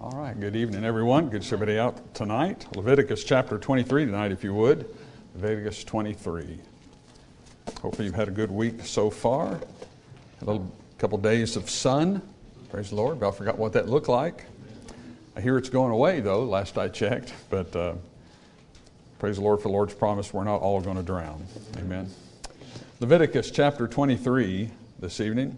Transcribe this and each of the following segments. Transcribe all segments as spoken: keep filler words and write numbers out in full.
All right, good evening, everyone. Good to see everybody out tonight. Leviticus chapter twenty-three tonight, if you would. Leviticus twenty-three. Hopefully you've had a good week so far. A little couple days of sun. Praise the Lord. But I forgot what that looked like. I hear it's going away, though, last I checked. But uh, praise the Lord for the Lord's promise. We're not all going to drown. Amen. Leviticus chapter twenty-three this evening.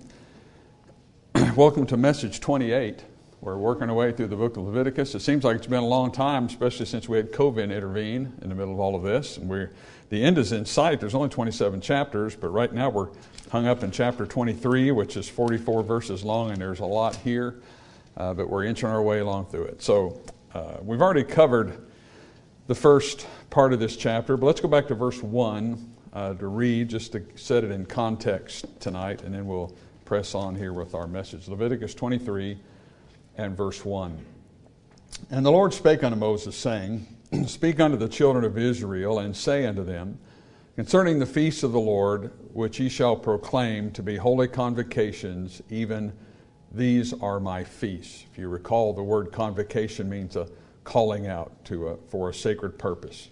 Welcome to message twenty-eight. We're working our way through the book of Leviticus. It seems like it's been a long time, especially since we had COVID intervene in the middle of all of this. And we're the end is in sight. There's only twenty-seven chapters, but right now we're hung up in chapter twenty-three, which is forty-four verses long, and there's a lot here, uh, but we're inching our way along through it. So uh, we've already covered the first part of this chapter, but let's go back to verse one uh, to read, just to set it in context tonight, and then we'll press on here with our message. Leviticus twenty-three and verse one. And the Lord spake unto Moses, saying, Speak unto the children of Israel, and say unto them, Concerning the feasts of the Lord, which ye shall proclaim to be holy convocations, even these are my feasts. If you recall, the word convocation means a calling out to a, for a sacred purpose.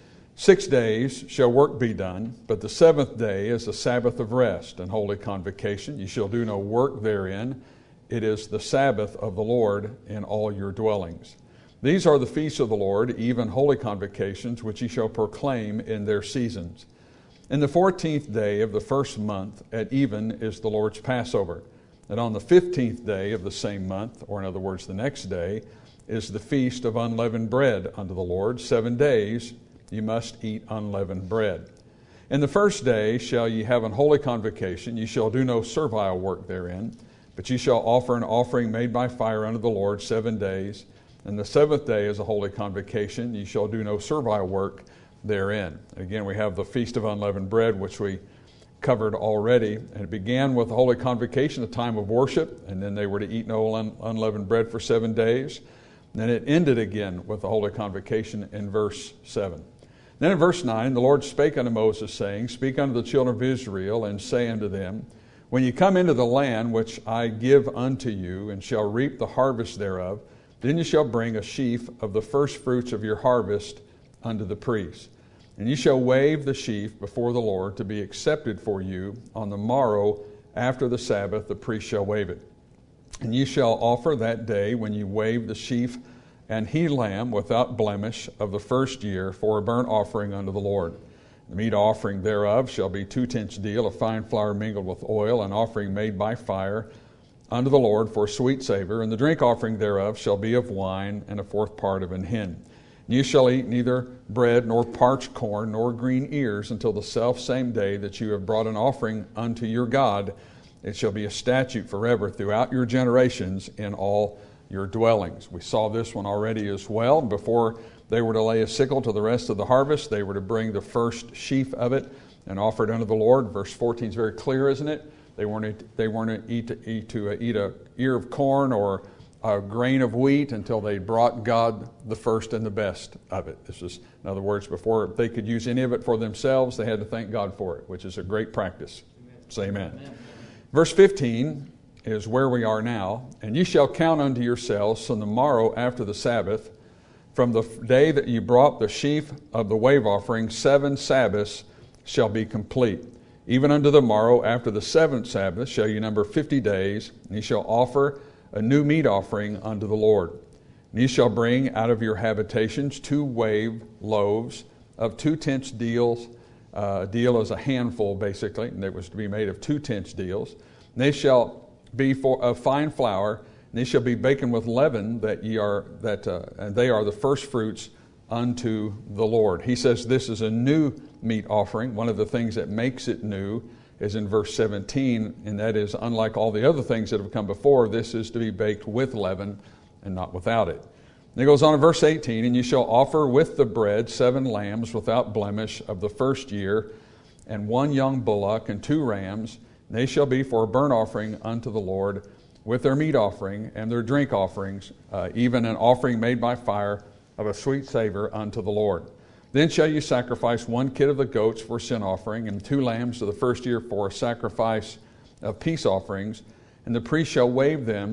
Six days shall work be done, but the seventh day is the Sabbath of rest and holy convocation. Ye shall do no work therein. It is the Sabbath of the Lord in all your dwellings. These are the feasts of the Lord, even holy convocations, which ye shall proclaim in their seasons. In the fourteenth day of the first month at even is the Lord's Passover. And on the fifteenth day of the same month, or in other words the next day, is the feast of unleavened bread unto the Lord. Seven days ye must eat unleavened bread. In the first day shall ye have an holy convocation. Ye shall do no servile work therein. But ye shall offer an offering made by fire unto the Lord seven days. And the seventh day is a holy convocation. Ye shall do no servile work therein. Again, we have the Feast of Unleavened Bread, which we covered already. And it began with the holy convocation, a time of worship. And then they were to eat no un- unleavened bread for seven days. And then it ended again with the holy convocation in verse seven. Then in verse nine, the Lord spake unto Moses, saying, Speak unto the children of Israel, and say unto them, When ye come into the land which I give unto you, and shall reap the harvest thereof, then ye shall bring a sheaf of the first fruits of your harvest unto the priest. And ye shall wave the sheaf before the Lord to be accepted for you. On the morrow after the Sabbath the priest shall wave it. And ye shall offer that day, when ye wave the sheaf, an he lamb without blemish of the first year for a burnt offering unto the Lord. The meat offering thereof shall be two-tenths deal of fine flour mingled with oil, an offering made by fire unto the Lord for a sweet savor. And the drink offering thereof shall be of wine, and a fourth part of an hin. And ye shall eat neither bread, nor parched corn, nor green ears, until the selfsame day that you have brought an offering unto your God. It shall be a statute forever throughout your generations in all your dwellings. We saw this one already as well. Before they were to lay a sickle to the rest of the harvest, they were to bring the first sheaf of it and offer it unto the Lord. Verse fourteen is very clear, isn't it? They weren't, they weren't to eat, to eat to eat a ear of corn or a grain of wheat until they brought God the first and the best of it. This is, in other words, before they could use any of it for themselves, they had to thank God for it, which is a great practice. Amen. Say amen. Amen. Verse fifteen is where we are now. And ye shall count unto yourselves on the morrow after the Sabbath, from the day that you brought the sheaf of the wave offering, seven Sabbaths shall be complete. Even unto the morrow after the seventh Sabbath shall you number fifty days, and ye shall offer a new meat offering unto the Lord. And ye shall bring out of your habitations two wave loaves of two-tenths deals. Uh, a deal is a handful, basically, and it was to be made of two-tenths deals. And they shall be for of fine flour, and they shall be baken with leaven, that ye are that uh, and they are the first fruits unto the Lord. He says this is a new meat offering. One of the things that makes it new is in verse seventeen, and that is, unlike all the other things that have come before, this is to be baked with leaven and not without it. And it goes on in verse eighteen, and ye shall offer with the bread seven lambs without blemish of the first year, and one young bullock and two rams. And they shall be for a burnt offering unto the Lord, with their meat offering and their drink offerings, uh, even an offering made by fire of a sweet savor unto the Lord. Then shall you sacrifice one kid of the goats for sin offering, and two lambs of the first year for a sacrifice of peace offerings. And the priest shall wave them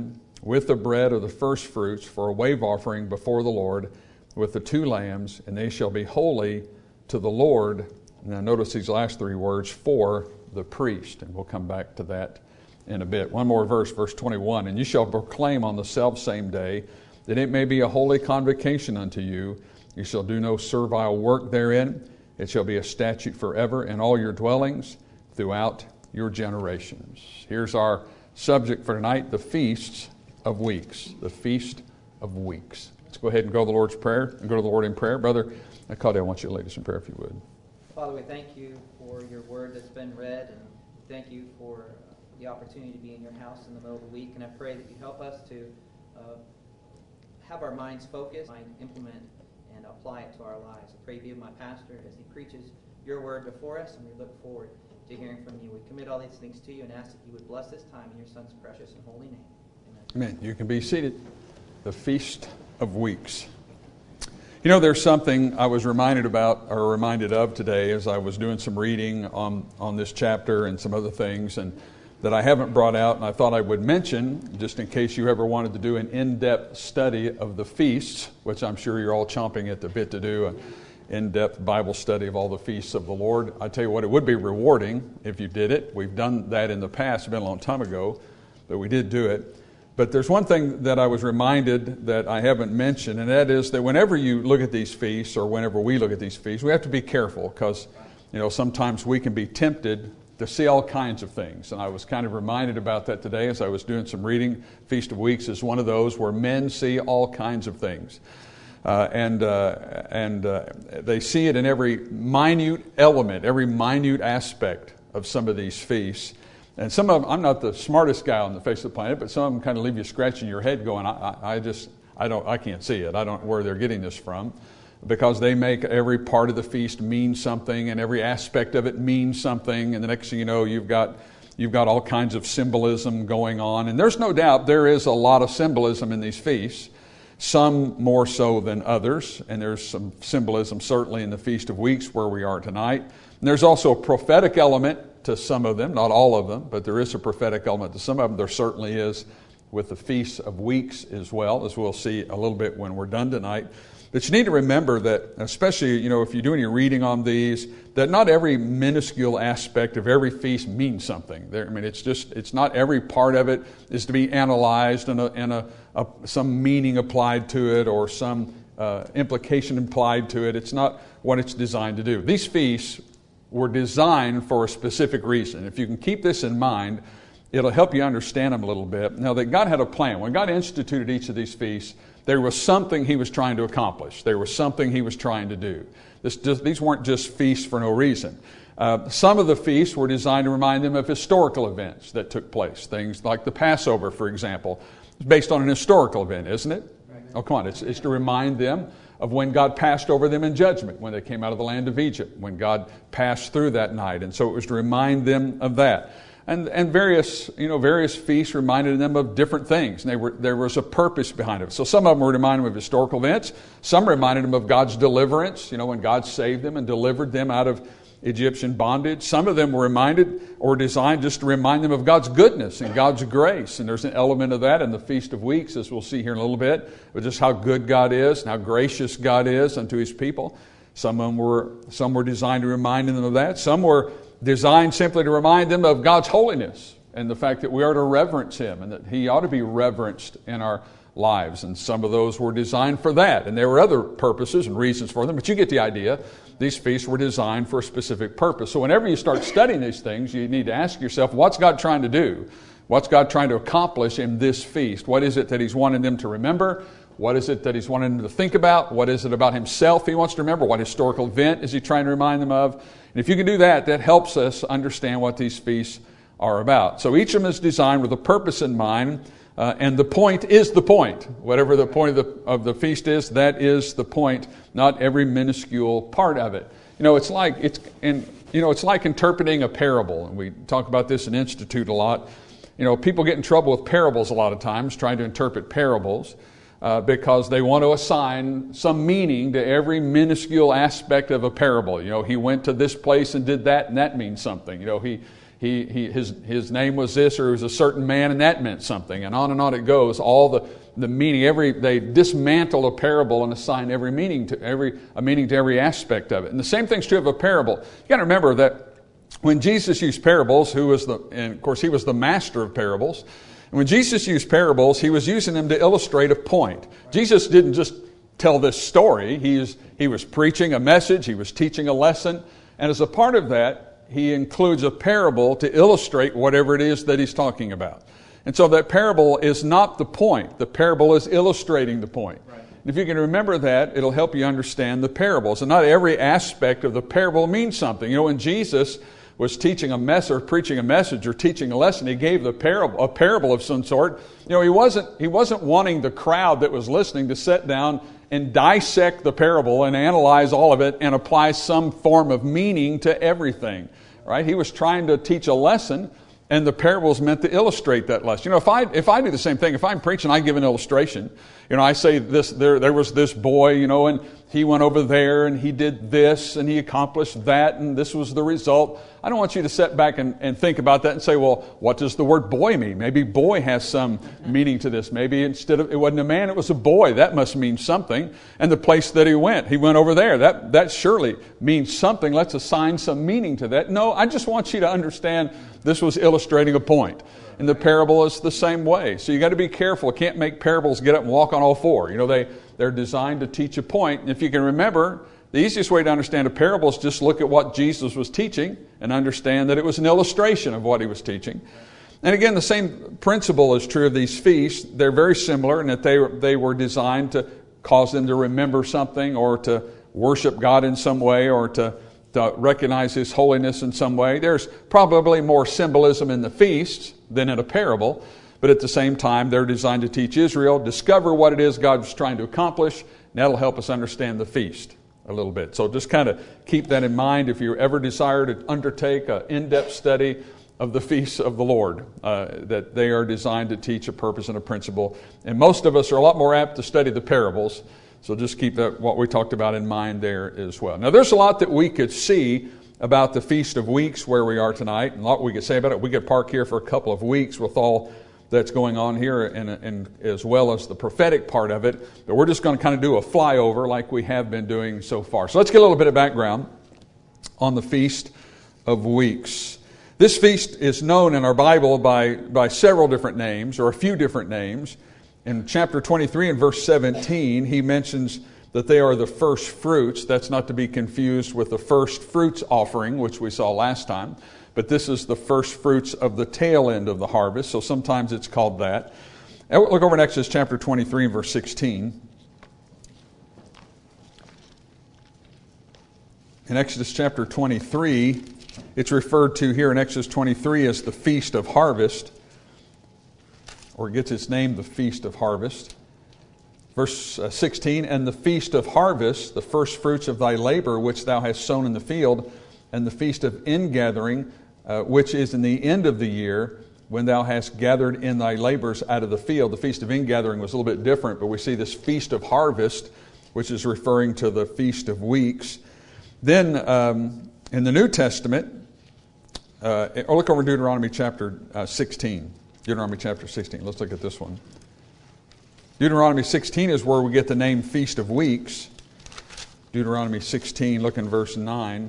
with the bread of the first fruits for a wave offering before the Lord, with the two lambs, and they shall be holy to the Lord. Now notice these last three words, for the priest, and we'll come back to that in a bit. One more verse, verse twenty-one, and you shall proclaim on the selfsame day that it may be a holy convocation unto you. You shall do no servile work therein. It shall be a statute forever in all your dwellings throughout your generations. Here's our subject for tonight, the feasts of weeks. The feast of weeks. Let's go ahead and go to the Lord's Prayer and go to the Lord in prayer. Brother Claudia, I want you to lead us in prayer if you would. Father, we thank you for your word that's been read, and thank you for the opportunity to be in your house in the middle of the week. And I pray that you help us to uh, have our minds focused, and implement and apply it to our lives. I pray you be with my pastor as he preaches your word before us, and we look forward to hearing from you. We commit all these things to you and ask that you would bless this time in your Son's precious and holy name. Amen. Amen. You can be seated. The Feast of Weeks. You know, there's something I was reminded about, or reminded of today as I was doing some reading on, on this chapter and some other things, and that I haven't brought out, and I thought I would mention, just in case you ever wanted to do an in-depth study of the feasts, which I'm sure you're all chomping at the bit to do, an in-depth Bible study of all the feasts of the Lord. I tell you what, it would be rewarding if you did it. We've done that in the past, it's been a long time ago, but we did do it. But there's one thing that I was reminded that I haven't mentioned, and that is that whenever you look at these feasts, or whenever we look at these feasts, we have to be careful, because you know sometimes we can be tempted to see all kinds of things. And I was kind of reminded about that today as I was doing some reading. Feast of Weeks is one of those where men see all kinds of things. Uh, and uh, and uh, they see it in every minute element, every minute aspect of some of these feasts. And some of them, I'm not the smartest guy on the face of the planet, but some of them kind of leave you scratching your head going, I, I, I just, I don't, I can't see it. I don't know where they're getting this from, because they make every part of the feast mean something, and every aspect of it means something. And the next thing you know, you've got you've got all kinds of symbolism going on. And there's no doubt there is a lot of symbolism in these feasts, some more so than others. And there's some symbolism certainly in the Feast of Weeks where we are tonight. And there's also a prophetic element to some of them, not all of them, but there is a prophetic element to some of them. There certainly is with the Feast of Weeks as well, as we'll see a little bit when we're done tonight. But you need to remember that, especially, you know, if you're doing your reading on these, that not every minuscule aspect of every feast means something. There, I mean, it's just, it's not every part of it is to be analyzed and, a, and a, a, some meaning applied to it, or some uh, implication implied to it. It's not what it's designed to do. These feasts were designed for a specific reason. If you can keep this in mind, it'll help you understand them a little bit. Now, that God had a plan. When God instituted each of these feasts, there was something He was trying to accomplish. There was something He was trying to do. This, just, these weren't just feasts for no reason. Uh, some of the feasts were designed to remind them of historical events that took place. Things like the Passover, for example. It's based on an historical event, isn't it? Right. Oh, come on. It's, it's to remind them of when God passed over them in judgment, when they came out of the land of Egypt, when God passed through that night. And so it was to remind them of that. And and various, you know, various feasts reminded them of different things. And they were, there was a purpose behind it. So some of them were reminding them of historical events. Some reminded them of God's deliverance, you know, when God saved them and delivered them out of Egyptian bondage. Some of them were reminded or designed just to remind them of God's goodness and God's grace. And there's an element of that in the Feast of Weeks, as we'll see here in a little bit, of just how good God is and how gracious God is unto His people. Some of them were, some were designed to remind them of that. Some were designed simply to remind them of God's holiness and the fact that we are to reverence Him and that He ought to be reverenced in our lives. And some of those were designed for that. And there were other purposes and reasons for them, but you get the idea. These feasts were designed for a specific purpose. So whenever you start studying these things, you need to ask yourself, what's God trying to do? What's God trying to accomplish in this feast? What is it that He's wanting them to remember? What is it that He's wanting them to think about? What is it about Himself He wants to remember? What historical event is He trying to remind them of? And if you can do that, that helps us understand what these feasts are about. So each of them is designed with a purpose in mind, uh, and the point is the point. Whatever the point of the, of the feast is, that is the point, not every minuscule part of it. You know, it's like it's in, you know, it's like interpreting a parable, and we talk about this in Institute a lot. You know, people get in trouble with parables a lot of times, trying to interpret parables. Uh, because they want to assign some meaning to every minuscule aspect of a parable. You know, he went to this place and did that, and that means something. You know, he He, he, his, his name was this, or he was a certain man, and that meant something. And on and on it goes. All the, the meaning, every they dismantle a parable and assign every meaning to every a meaning to every aspect of it. And the same thing's true of a parable. You got to remember that when Jesus used parables, who was the, and of course he was the master of parables. And when Jesus used parables, he was using them to illustrate a point. Jesus didn't just tell this story. He was, he was preaching a message. He was teaching a lesson. And as a part of that, he includes a parable to illustrate whatever it is that he's talking about. And so that parable is not the point. The parable is illustrating the point. Right. And if you can remember that, it'll help you understand the parables. And not every aspect of the parable means something. You know, when Jesus was teaching a message or preaching a message or teaching a lesson, he gave the parable, a parable of some sort. You know, he wasn't, he wasn't wanting the crowd that was listening to sit down and dissect the parable and analyze all of it and apply some form of meaning to everything, right? He was trying to teach a lesson, and the parables meant to illustrate that lesson. You know, if I if I do the same thing, if I'm preaching, I give an illustration. You know, I say this, there there was this boy, you know, and he went over there and he did this and he accomplished that and this was the result. I don't want you to sit back and, and think about that and say, well, what does the word boy mean? Maybe boy has some meaning to this. Maybe instead of, it wasn't a man, it was a boy. That must mean something. And the place that he went, he went over there. That, that surely means something. Let's assign some meaning to that. No, I just want you to understand this was illustrating a point. And the parable is the same way. So you got to be careful. You can't make parables get up and walk on all four. You know, they, they're designed to teach a point. And if you can remember, the easiest way to understand a parable is just look at what Jesus was teaching and understand that it was an illustration of what he was teaching. And again, the same principle is true of these feasts. They're very similar in that they, they were designed to cause them to remember something or to worship God in some way or to, to recognize His holiness in some way. There's probably more symbolism in the feasts than in a parable, but at the same time, they're designed to teach Israel, discover what it is God was trying to accomplish, and that'll help us understand the feast a little bit. So just kind of keep that in mind if you ever desire to undertake an in-depth study of the feasts of the Lord, uh, that they are designed to teach a purpose and a principle. And most of us are a lot more apt to study the parables, so just keep that what we talked about in mind there as well. Now, there's a lot that we could see about the Feast of Weeks where we are tonight, and a lot we could say about it. We could park here for a couple of weeks with all that's going on here, and, and as well as the prophetic part of it. But we're just going to kind of do a flyover like we have been doing so far. So let's get a little bit of background on the Feast of Weeks. This feast is known in our Bible by, by several different names, or a few different names. In chapter twenty-three and verse seventeen, he mentions that they are the first fruits. That's not to be confused with the first fruits offering, which we saw last time. But this is the first fruits of the tail end of the harvest, so sometimes it's called that. And look over in Exodus chapter twenty-three and verse sixteen. In Exodus chapter twenty-three, it's referred to here in Exodus twenty-three as the Feast of Harvest, or it gets its name, the Feast of Harvest. Verse sixteen, and the Feast of Harvest, the first fruits of thy labor which thou hast sown in the field, and the Feast of Ingathering, Uh, which is in the end of the year, when thou hast gathered in thy labors out of the field. The Feast of Ingathering was a little bit different, but we see this Feast of Harvest, which is referring to the Feast of Weeks. Then um, in the New Testament, uh, or look over Deuteronomy chapter uh, sixteen. Deuteronomy chapter sixteen. Let's look at this one. Deuteronomy sixteen is where we get the name Feast of Weeks. Deuteronomy sixteen, look in verse nine.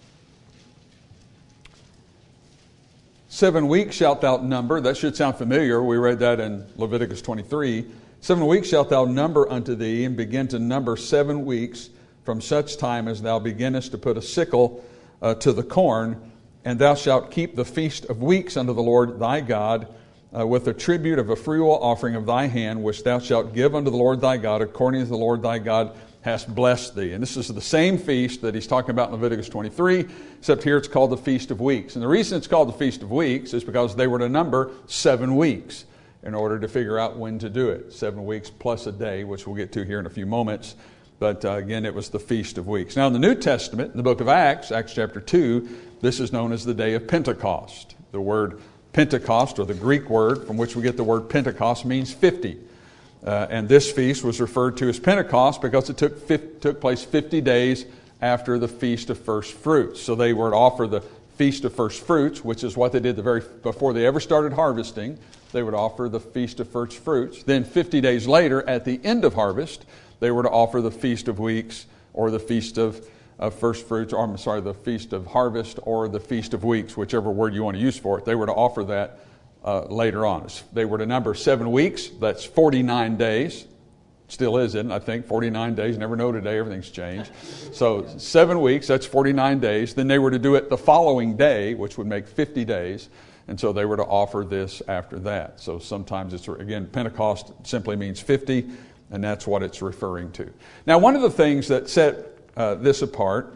Seven weeks shalt thou number. That should sound familiar. We read that in Leviticus twenty-three. Seven weeks shalt thou number unto thee, and begin to number seven weeks from such time as thou beginnest to put a sickle uh, to the corn. And thou shalt keep the feast of weeks unto the Lord thy God, uh, with a tribute of a freewill offering of thy hand, which thou shalt give unto the Lord thy God, according as the Lord thy God hast blessed thee. And this is the same feast that he's talking about in Leviticus twenty-three, except here it's called the Feast of Weeks. And the reason it's called the Feast of Weeks is because they were to number seven weeks in order to figure out when to do it. Seven weeks plus a day, which we'll get to here in a few moments. But uh, again, it was the Feast of Weeks. Now in the New Testament, in the book of Acts, Acts chapter two, this is known as the day of Pentecost. The word Pentecost, or the Greek word from which we get the word Pentecost, means fifty. Uh, and this feast was referred to as Pentecost because it took took place fifty days after the Feast of First Fruits. So they were to offer the Feast of First Fruits, which is what they did the very before they ever started harvesting. They would offer the Feast of First Fruits. Then fifty days later, at the end of harvest, they were to offer the Feast of Weeks or the Feast of, of First Fruits, or I'm sorry, the Feast of Harvest or the Feast of Weeks, whichever word you want to use for it. They were to offer that uh, later on. They were to number seven weeks. That's forty-nine days. Still is, isn't it? I think forty-nine days. Never know today. Everything's changed. So seven weeks, that's forty-nine days. Then they were to do it the following day, which would make fifty days. And so they were to offer this after that. So sometimes it's, again, Pentecost simply means fifty, and that's what it's referring to. Now, one of the things that set uh, this apart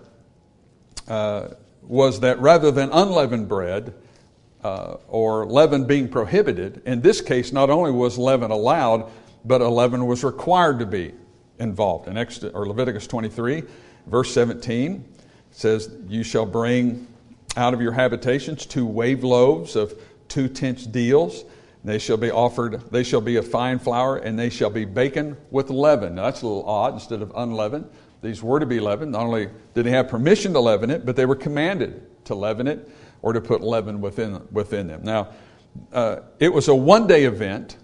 uh, was that rather than unleavened bread uh, or leaven being prohibited, in this case, not only was leaven allowed, but a leaven was required to be involved. In Exodus, or Leviticus twenty-three, verse seventeen, it says, "You shall bring out of your habitations two wave loaves of two tenth deals. They shall be offered, they shall be of fine flour, and they shall be baken with leaven." Now that's a little odd. Instead of unleavened, these were to be leavened. Not only did they have permission to leaven it, but they were commanded to leaven it or to put leaven within, within them. Now, uh, it was a one-day event.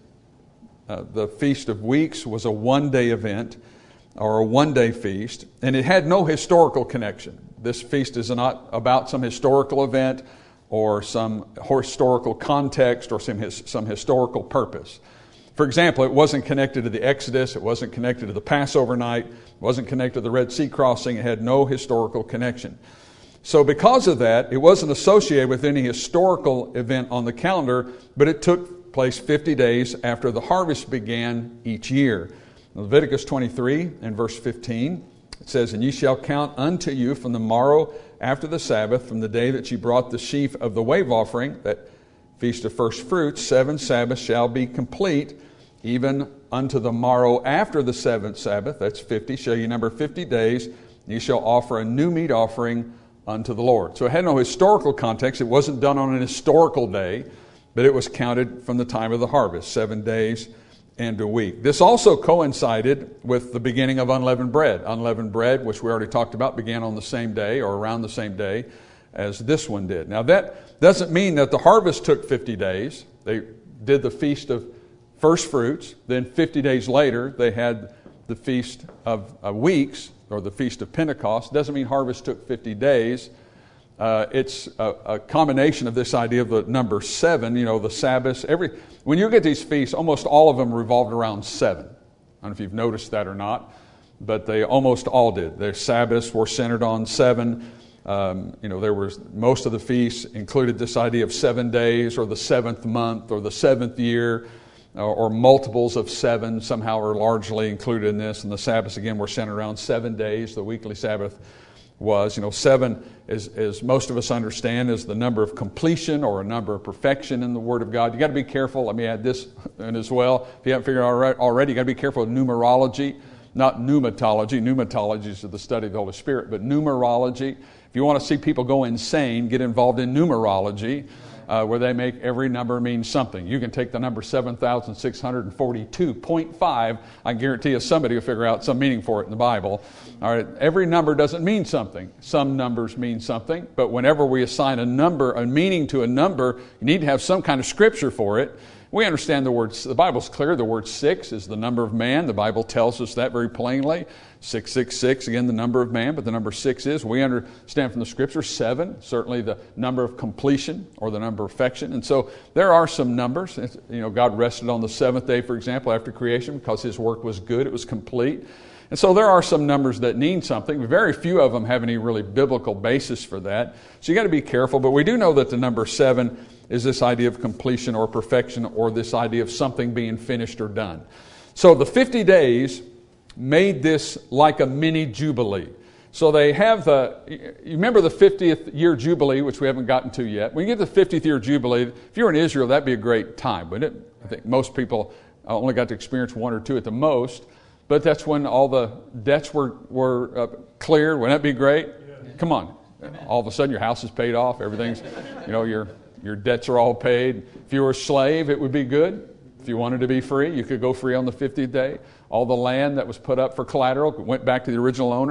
Uh, the Feast of Weeks was a one-day event or a one-day feast, and it had no historical connection. This feast is not about some historical event or some historical context or some, his, some historical purpose. For example, it wasn't connected to the Exodus, it wasn't connected to the Passover night, it wasn't connected to the Red Sea crossing, it had no historical connection. So because of that, it wasn't associated with any historical event on the calendar, but it took place fifty days after the harvest began each year. Leviticus twenty-three and verse fifteen, it says, "And ye shall count unto you from the morrow after the Sabbath, from the day that ye brought the sheaf of the wave offering," that Feast of First Fruits, "seven Sabbaths shall be complete, even unto the morrow after the seventh Sabbath," that's fifty, "shall ye number fifty days, and ye shall offer a new meat offering unto the Lord." So it had no historical context. It wasn't done on an historical day, but it was counted from the time of the harvest, seven days and a week. This also coincided with the beginning of unleavened bread. Unleavened bread, which we already talked about, began on the same day or around the same day as this one did. Now that doesn't mean that the harvest took fifty days. They did the Feast of First Fruits. Then fifty days later, they had the Feast of uh, Weeks, or the Feast of Pentecost. Doesn't mean harvest took fifty days. Uh, it's a, a combination of this idea of the number seven, you know, the Sabbaths. Every, when you get these feasts, almost all of them revolved around seven. I don't know if you've noticed that or not, but they almost all did. Their Sabbaths were centered on seven. Um, you know, there was, most of the feasts included this idea of seven days or the seventh month or the seventh year or, or multiples of seven somehow are largely included in this. And the Sabbaths, again, were centered around seven days. The weekly Sabbath was, you know, seven, is, as most of us understand, is the number of completion or a number of perfection in the Word of God. You got to be careful. Let me add this in as well. If you haven't figured out already, you got to be careful of numerology, not pneumatology. Pneumatology is the study of the Holy Spirit, but numerology. If you want to see people go insane, get involved in numerology, uh, where they make every number mean something. You can take the number seven thousand six hundred forty-two point five. I guarantee you somebody will figure out some meaning for it in the Bible. All right, every number doesn't mean something. Some numbers mean something, but whenever we assign a number, a meaning to a number, you need to have some kind of scripture for it. We understand the word, the Bible's clear, the word six is the number of man. The Bible tells us that very plainly. six six six, again, the number of man, but the number six is, we understand from the Scripture, seven, certainly the number of completion or the number of perfection. And so there are some numbers. You know, God rested on the seventh day, for example, after creation because His work was good, it was complete. And so there are some numbers that mean something. Very few of them have any really biblical basis for that. So you got to be careful. But we do know that the number seven is this idea of completion or perfection or this idea of something being finished or done. So the fifty days made this like a mini jubilee. So they have the, you remember the fiftieth year jubilee, which we haven't gotten to yet. When you get the fiftieth year jubilee, if you're in Israel, that'd be a great time, wouldn't it? I think most people only got to experience one or two at the most. But that's when all the debts were, were uh, cleared. Wouldn't that be great? Yeah. Come on. Amen. All of a sudden your house is paid off. Everything's, you know, your your debts are all paid. If you were a slave, it would be good. If you wanted to be free, you could go free on the fiftieth day. All the land that was put up for collateral went back to the original owner.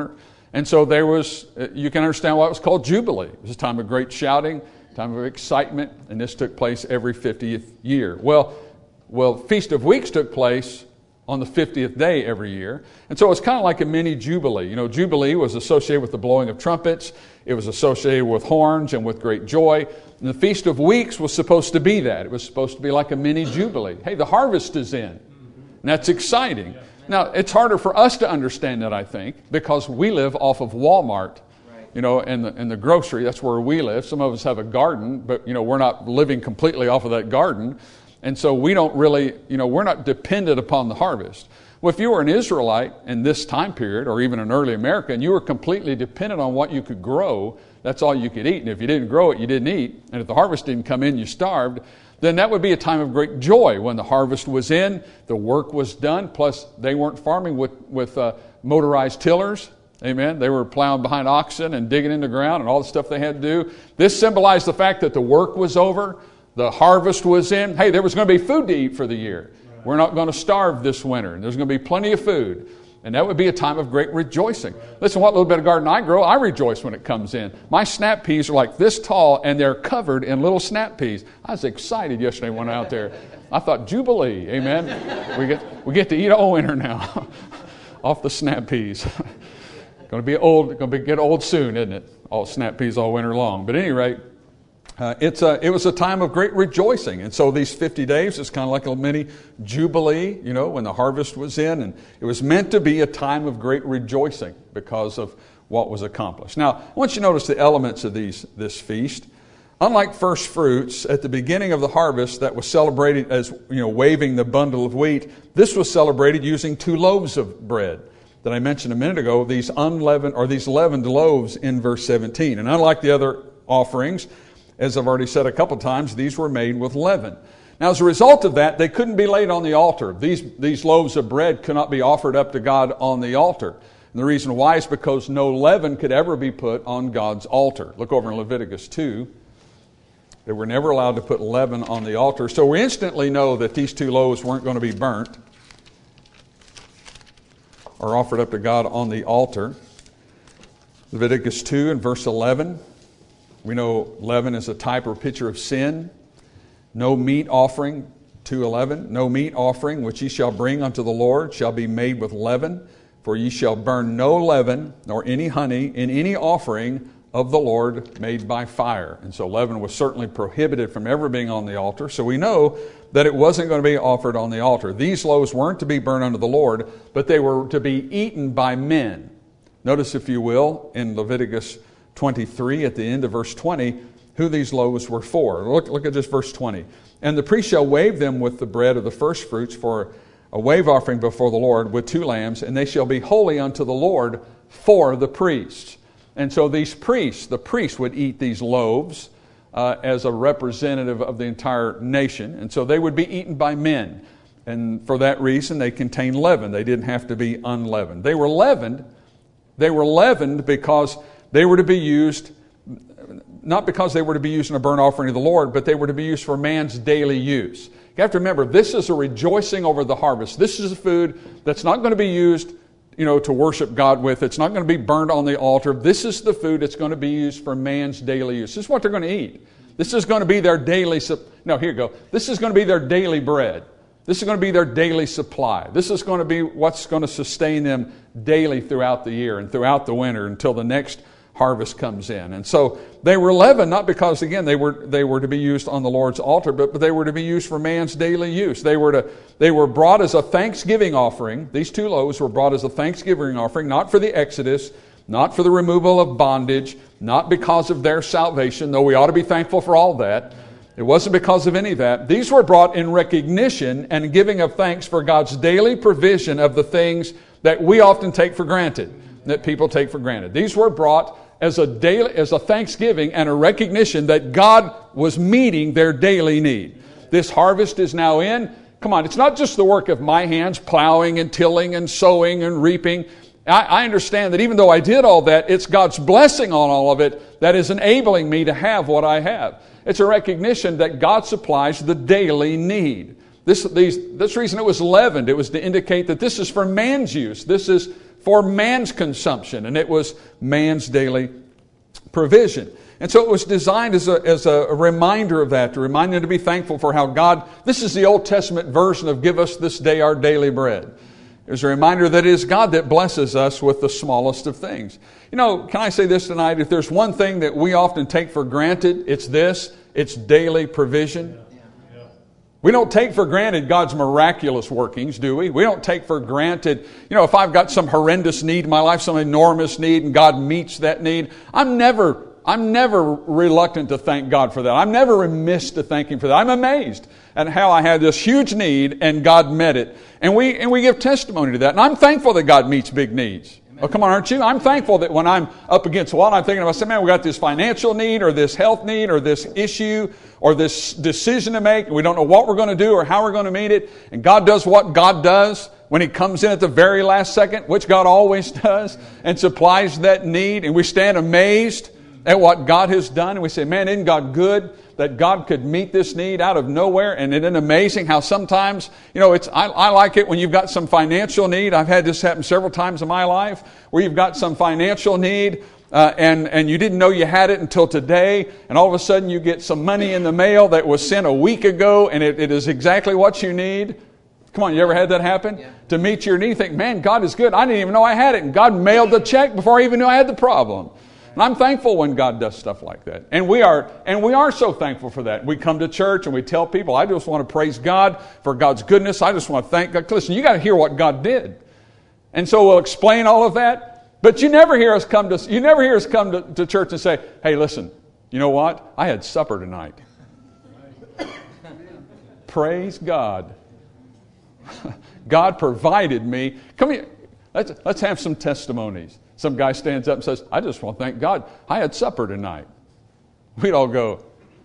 And so there was, you can understand why it was called Jubilee. It was a time of great shouting, time of excitement, and this took place every fiftieth year. Well, well, Feast of Weeks took place on the fiftieth day every year. And so it's kind of like a mini Jubilee. You know, Jubilee was associated with the blowing of trumpets. It was associated with horns and with great joy. And the Feast of Weeks was supposed to be that. It was supposed to be like a mini Jubilee. Hey, the harvest is in. And that's exciting. Now, it's harder for us to understand that, I think, because we live off of Walmart, you know, and the, and the grocery. That's where we live. Some of us have a garden, but, you know, we're not living completely off of that garden. And so we don't really, you know, we're not dependent upon the harvest. Well, if you were an Israelite in this time period, or even an early American, you were completely dependent on what you could grow. That's all you could eat. And if you didn't grow it, you didn't eat. And if the harvest didn't come in, you starved. Then that would be a time of great joy when the harvest was in, the work was done, plus they weren't farming with, with uh, motorized tillers. Amen. They were plowing behind oxen and digging in the ground and all the stuff they had to do. This symbolized the fact that the work was over, the harvest was in. Hey, there was going to be food to eat for the year. We're not going to starve this winter. There's going to be plenty of food. And that would be a time of great rejoicing. Listen, what little bit of garden I grow, I rejoice when it comes in. My snap peas are like this tall, and they're covered in little snap peas. I was excited yesterday when I went out there. I thought, Jubilee, amen. We get we get to eat all winter now off the snap peas. Going to be old. Going to be, get old soon, isn't it? All snap peas all winter long. But at any rate, Uh, it's a, it was a time of great rejoicing. And so these fifty days is kind of like a mini Jubilee, you know, when the harvest was in. And it was meant to be a time of great rejoicing because of what was accomplished. Now, I want you to notice the elements of these this feast. Unlike first fruits, at the beginning of the harvest that was celebrated as, you know, waving the bundle of wheat, this was celebrated using two loaves of bread that I mentioned a minute ago, these unleavened or these leavened loaves in verse seventeen. And unlike the other offerings, as I've already said a couple times, these were made with leaven. Now, as a result of that, they couldn't be laid on the altar. These, these loaves of bread could not be offered up to God on the altar. And the reason why is because no leaven could ever be put on God's altar. Look over in Leviticus two. They were never allowed to put leaven on the altar. So we instantly know that these two loaves weren't going to be burnt or offered up to God on the altar. Leviticus two and verse eleven. We know leaven is a type or picture of sin. No meat offering, two eleven, no meat offering which ye shall bring unto the Lord shall be made with leaven, for ye shall burn no leaven nor any honey in any offering of the Lord made by fire. And so leaven was certainly prohibited from ever being on the altar. So we know that it wasn't going to be offered on the altar. These loaves weren't to be burned unto the Lord, but they were to be eaten by men. Notice, if you will, in Leviticus twenty-three, at the end of verse twenty, who these loaves were for. Look, look at just verse twenty. And the priest shall wave them with the bread of the first fruits for a wave offering before the Lord with two lambs, and they shall be holy unto the Lord for the priests. And so these priests, the priests would eat these loaves uh, as a representative of the entire nation. And so they would be eaten by men. And for that reason, they contained leaven. They didn't have to be unleavened. They were leavened. They were leavened because they were to be used, not because they were to be used in a burnt offering to the Lord, but they were to be used for man's daily use. You have to remember, this is a rejoicing over the harvest. This is a food that's not going to be used, you know, to worship God with. It's not going to be burned on the altar. This is the food that's going to be used for man's daily use. This is what they're going to eat. This is going to be their daily, no, here you go. This is going to be their daily bread. This is going to be their daily supply. This is going to be what's going to sustain them daily throughout the year and throughout the winter until the next harvest comes in. And so they were leavened, not because, again, they were they were to be used on the Lord's altar, but, but they were to be used for man's daily use. They were to they were brought as a thanksgiving offering. These two loaves were brought as a thanksgiving offering, not for the Exodus, not for the removal of bondage, not because of their salvation, though we ought to be thankful for all that. It wasn't because of any of that. These were brought in recognition and giving of thanks for God's daily provision of the things that we often take for granted, that people take for granted. These were brought as a daily, as a thanksgiving and a recognition that God was meeting their daily need. This harvest is now in. Come on, it's not just the work of my hands, plowing and tilling and sowing and reaping. I, I understand that even though I did all that, it's God's blessing on all of it that is enabling me to have what I have. It's a recognition that God supplies the daily need. This, these, this reason it was leavened. It was to indicate that this is for man's use. This is for man's consumption, and it was man's daily provision. And so it was designed as a, as a reminder of that, to remind them to be thankful for how God, this is the Old Testament version of give us this day our daily bread. It was a reminder that it is God that blesses us with the smallest of things. You know, can I say this tonight? If there's one thing that we often take for granted, it's this, it's daily provision. We don't take for granted God's miraculous workings, do we? We don't take for granted, you know, if I've got some horrendous need in my life, some enormous need, and God meets that need, I'm never, I'm never reluctant to thank God for that. I'm never remiss to thank Him for that. I'm amazed at how I had this huge need and God met it. And we, and we give testimony to that. And I'm thankful that God meets big needs. Oh, come on, aren't you? I'm thankful that when I'm up against a wall, I'm thinking about, say, man, we got this financial need or this health need or this issue or this decision to make, and we don't know what we're going to do or how we're going to meet it. And God does what God does when He comes in at the very last second, which God always does, and supplies that need. And we stand amazed at what God has done. And we say, man, isn't God good that God could meet this need out of nowhere? And isn't it amazing how sometimes, you know, it's I, I like it when you've got some financial need. I've had this happen several times in my life where you've got some financial need uh, and, and you didn't know you had it until today. And all of a sudden you get some money in the mail that was sent a week ago and it, it is exactly what you need. Come on, you ever had that happen? Yeah. To meet your need, you think, man, God is good. I didn't even know I had it. And God mailed the check before I even knew I had the problem. And I'm thankful when God does stuff like that. And we are and we are so thankful for that. We come to church and we tell people, I just want to praise God for God's goodness. I just want to thank God. Listen, you got to hear what God did. And so we'll explain all of that. But you never hear us come to you never hear us come to, to church and say, hey, listen, you know what? I had supper tonight. Praise God. God provided me. Come here. Let's, let's have some testimonies. Some guy stands up and says, I just want to thank God. I had supper tonight. We'd all go,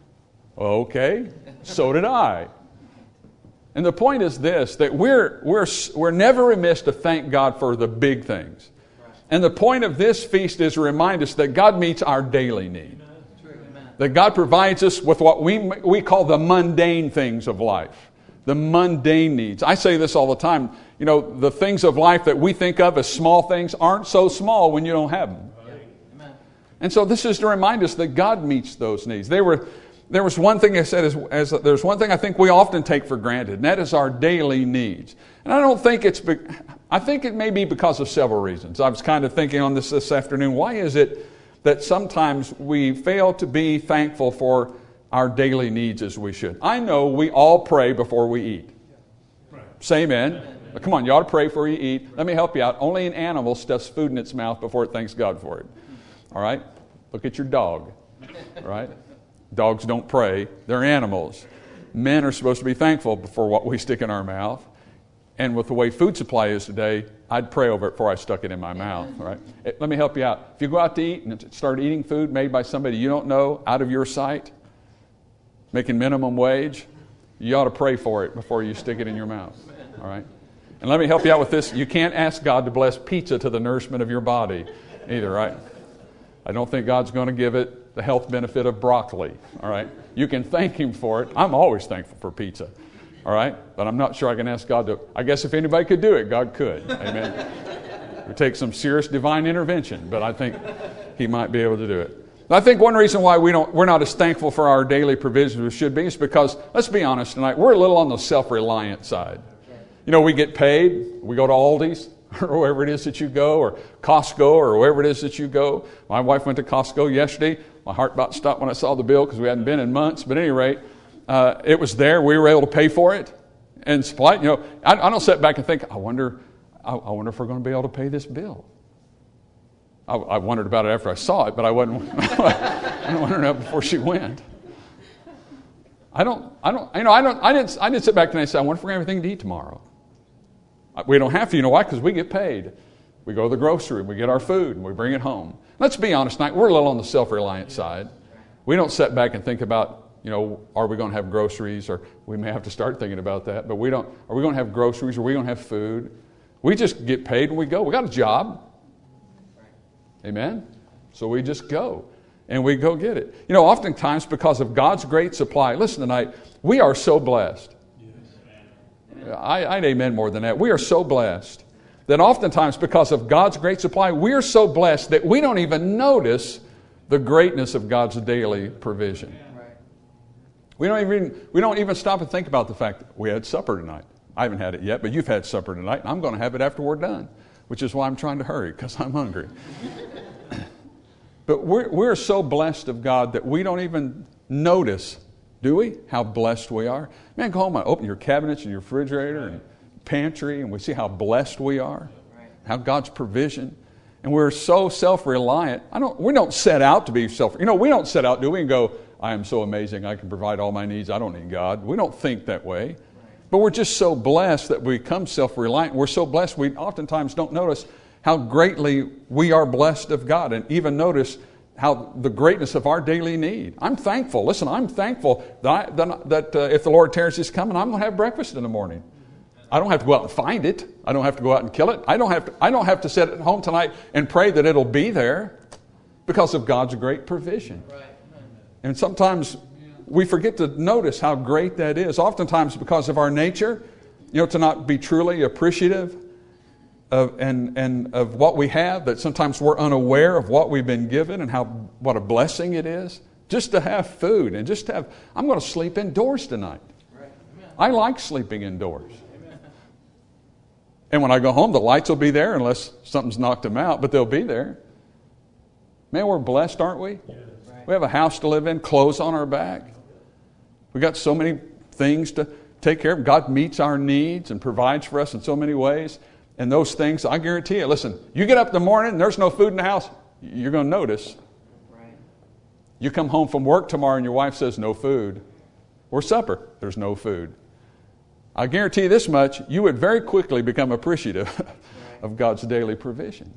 okay, so did I. And the point is this, that we're, we're, we're never remiss to thank God for the big things. And the point of this feast is to remind us that God meets our daily need. That God provides us with what we, we call the mundane things of life. The mundane needs. I say this all the time. You know, the things of life that we think of as small things aren't so small when you don't have them. Amen. And so this is to remind us that God meets those needs. They were, there was one thing I said, as, as there's one thing I think we often take for granted, and that is our daily needs. And I don't think it's, be, I think it may be because of several reasons. I was kind of thinking on this this afternoon, why is it that sometimes we fail to be thankful for our daily needs as we should? I know we all pray before we eat. Say amen. Amen. Come on, you ought to pray before you eat. Let me help you out. Only an animal stuffs food in its mouth before it thanks God for it. All right? Look at your dog. All right? Dogs don't pray. They're animals. Men are supposed to be thankful for what we stick in our mouth. And with the way food supply is today, I'd pray over it before I stuck it in my mouth. All right? Let me help you out. If you go out to eat and start eating food made by somebody you don't know, out of your sight, making minimum wage, you ought to pray for it before you stick it in your mouth. All right? And let me help you out with this. You can't ask God to bless pizza to the nourishment of your body either, right? I don't think God's going to give it the health benefit of broccoli, all right? You can thank Him for it. I'm always thankful for pizza, all right? But I'm not sure I can ask God to. I guess if anybody could do it, God could. Amen. It would take some serious divine intervention, but I think He might be able to do it. I think one reason why we don't, we're not as thankful for our daily provisions as we should be is because, let's be honest tonight, we're a little on the self-reliant side. You know, we get paid, we go to Aldi's, or wherever it is that you go, or Costco, or wherever it is that you go. My wife went to Costco yesterday. My heart about stopped when I saw the bill because we hadn't been in months. But at any rate, uh, it was there. We were able to pay for it and supply it. You know, I, I don't sit back and think, I wonder, I, I wonder if we're going to be able to pay this bill. I, I wondered about it after I saw it, but I wasn't. I didn't wonder that before she went. I don't. I don't. You know. I don't. I didn't. I didn't sit back and I say, I wonder if we're going to have anything to eat tomorrow. We don't have to, you know why? Because we get paid. We go to the grocery, we get our food, and we bring it home. Let's be honest tonight, we're a little on the self-reliant side. We don't sit back and think about, you know, are we going to have groceries? Or we may have to start thinking about that, but we don't. Are we going to have groceries? Or are we going to have food? We just get paid and we go. We got a job. Amen? So we just go, and we go get it. You know, oftentimes because of God's great supply, listen tonight, we are so blessed. I, I'd amen more than that. We are so blessed that oftentimes because of God's great supply, we're so blessed that we don't even notice the greatness of God's daily provision. We don't even we don't even stop and think about the fact that we had supper tonight. I haven't had it yet, but you've had supper tonight, and I'm going to have it after we're done, which is why I'm trying to hurry, because I'm hungry. But we're, we're so blessed of God that we don't even notice, do we, how blessed we are? Man, go home and open your cabinets and your refrigerator and pantry, and we see how blessed we are, how God's provision. And we're so self-reliant. I don't. We don't set out to be self. You know, we don't set out, do we, and go, I am so amazing, I can provide all my needs, I don't need God. We don't think that way. But we're just so blessed that we become self-reliant. We're so blessed we oftentimes don't notice how greatly we are blessed of God, and even notice how the greatness of our daily need. I'm thankful. Listen, I'm thankful that, I, that, that uh, if the Lord tarries His coming, I'm going to have breakfast in the morning. I don't have to go out and find it. I don't have to go out and kill it. I don't have to, I don't have to sit at home tonight and pray that it'll be there because of God's great provision. And sometimes we forget to notice how great that is. Oftentimes because of our nature, you know, to not be truly appreciative of and, and of what we have, that sometimes we're unaware of what we've been given and how what a blessing it is just to have food and just to have, I'm going to sleep indoors tonight. I like sleeping indoors. And when I go home, the lights will be there unless something's knocked them out, but they'll be there. Man, we're blessed, aren't we? We have a house to live in, clothes on our back. We got so many things to take care of. God meets our needs and provides for us in so many ways. And those things, I guarantee you, listen, you get up in the morning and there's no food in the house, you're going to notice. Right. You come home from work tomorrow and your wife says no food. Or supper, there's no food. I guarantee you this much, you would very quickly become appreciative of God's daily provision.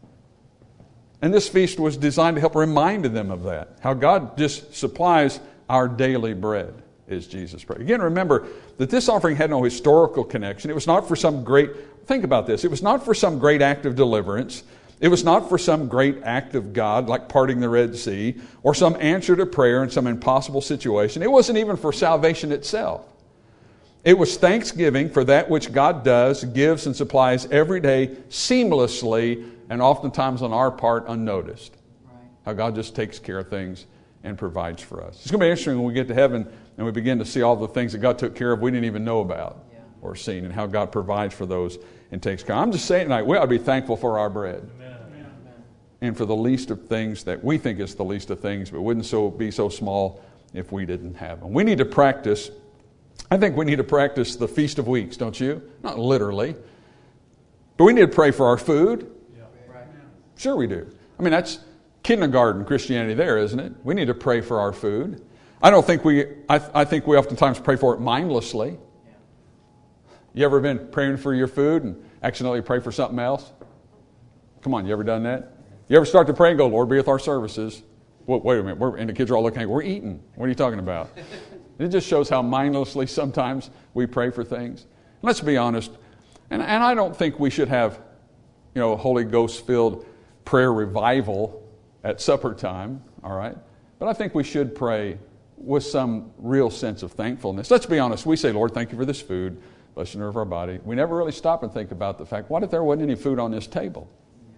And this feast was designed to help remind them of that, how God just supplies our daily bread, is Jesus' bread. Again, remember that this offering had no historical connection. It was not for some great, think about this, it was not for some great act of deliverance. It was not for some great act of God, like parting the Red Sea, or some answer to prayer in some impossible situation. It wasn't even for salvation itself. It was thanksgiving for that which God does, gives, and supplies every day seamlessly, and oftentimes on our part unnoticed. Right. How God just takes care of things and provides for us. It's going to be interesting when we get to heaven and we begin to see all the things that God took care of we didn't even know about yeah. or seen, and how God provides for those and takes care. I'm just saying tonight, we ought to be thankful for our bread. Amen. And for the least of things that we think is the least of things, but wouldn't so be so small if we didn't have them. We need to practice, I think we need to practice the Feast of Weeks, don't you? Not literally. But we need to pray for our food. Yeah. Right. Sure we do. I mean, that's kindergarten Christianity there, isn't it? We need to pray for our food. I don't think we, I, I think we oftentimes pray for it mindlessly. Yeah. You ever been praying for your food and accidentally pray for something else? Come on, you ever done that? You ever start to pray and go, Lord, be with our services? Well, wait a minute, we're, and the kids are all looking at you, we're eating. What are you talking about? It just shows how mindlessly sometimes we pray for things. Let's be honest, and, and I don't think we should have, you know, Holy Ghost-filled prayer revival at supper time, all right? But I think we should pray with some real sense of thankfulness. Let's be honest, we say, Lord, thank you for this food, bless the nerve of our body. We never really stop and think about the fact, what if there wasn't any food on this table?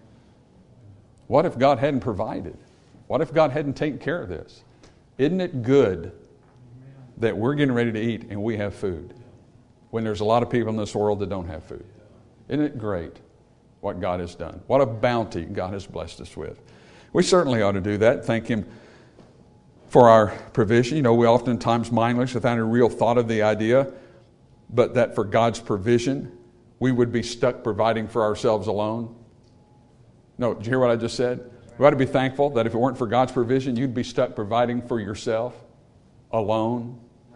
What if God hadn't provided? What if God hadn't taken care of this? Isn't it good that we're getting ready to eat and we have food when there's a lot of people in this world that don't have food? Isn't it great what God has done? What a bounty God has blessed us with. We certainly ought to do that. Thank Him for our provision. You know, we oftentimes mindless without any real thought of the idea, but that for God's provision, we would be stuck providing for ourselves alone. No, did you hear what I just said? We ought to be thankful that if it weren't for God's provision, you'd be stuck providing for yourself alone.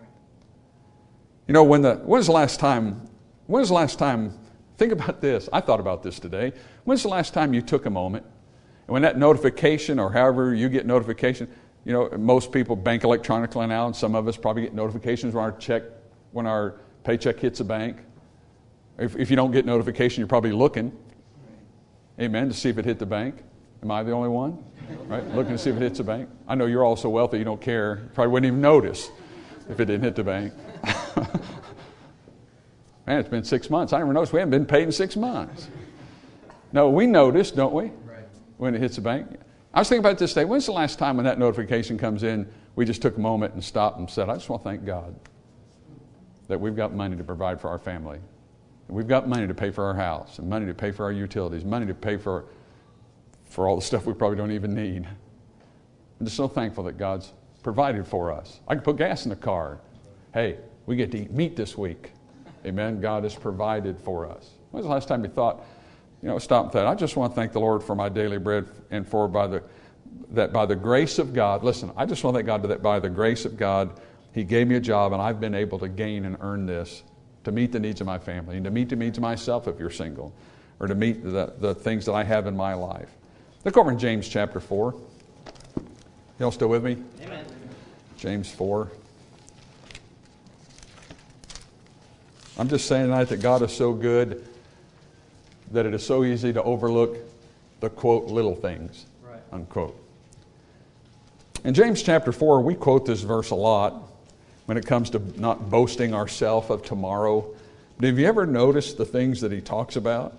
You know, when the when was the last time, when was the last time, think about this. I thought about this today. When's the last time you took a moment, and when that notification, or however you get notification, you know, most people bank electronically now, and some of us probably get notifications when our check, when our paycheck hits the bank. If, if you don't get notification, you're probably looking. Amen, to see if it hit the bank. Am I the only one? Right? Looking to see if it hits the bank. I know you're all so wealthy you don't care. You probably wouldn't even notice if it didn't hit the bank. Man, it's been six months. I never noticed we haven't been paid in six months. No, we notice, don't we? Right. When it hits the bank. I was thinking about this today. When's the last time when that notification comes in, we just took a moment and stopped and said, I just want to thank God that we've got money to provide for our family. We've got money to pay for our house, and money to pay for our utilities, money to pay for, for all the stuff we probably don't even need. I'm just so thankful that God's provided for us. I can put gas in the car. Hey, we get to eat meat this week. Amen. God has provided for us. When was the last time you thought, you know, stop that? I just want to thank the Lord for my daily bread and for by the that by the grace of God, listen, I just want to thank God that by the grace of God, He gave me a job and I've been able to gain and earn this to meet the needs of my family and to meet the needs of myself if you're single, or to meet the, the things that I have in my life. Look over in James chapter four. Y'all still with me? Amen. James four. I'm just saying tonight that God is so good that it is so easy to overlook the, quote, little things, Right. unquote. In James chapter four, we quote this verse a lot when it comes to not boasting ourselves of tomorrow. But have you ever noticed the things that he talks about?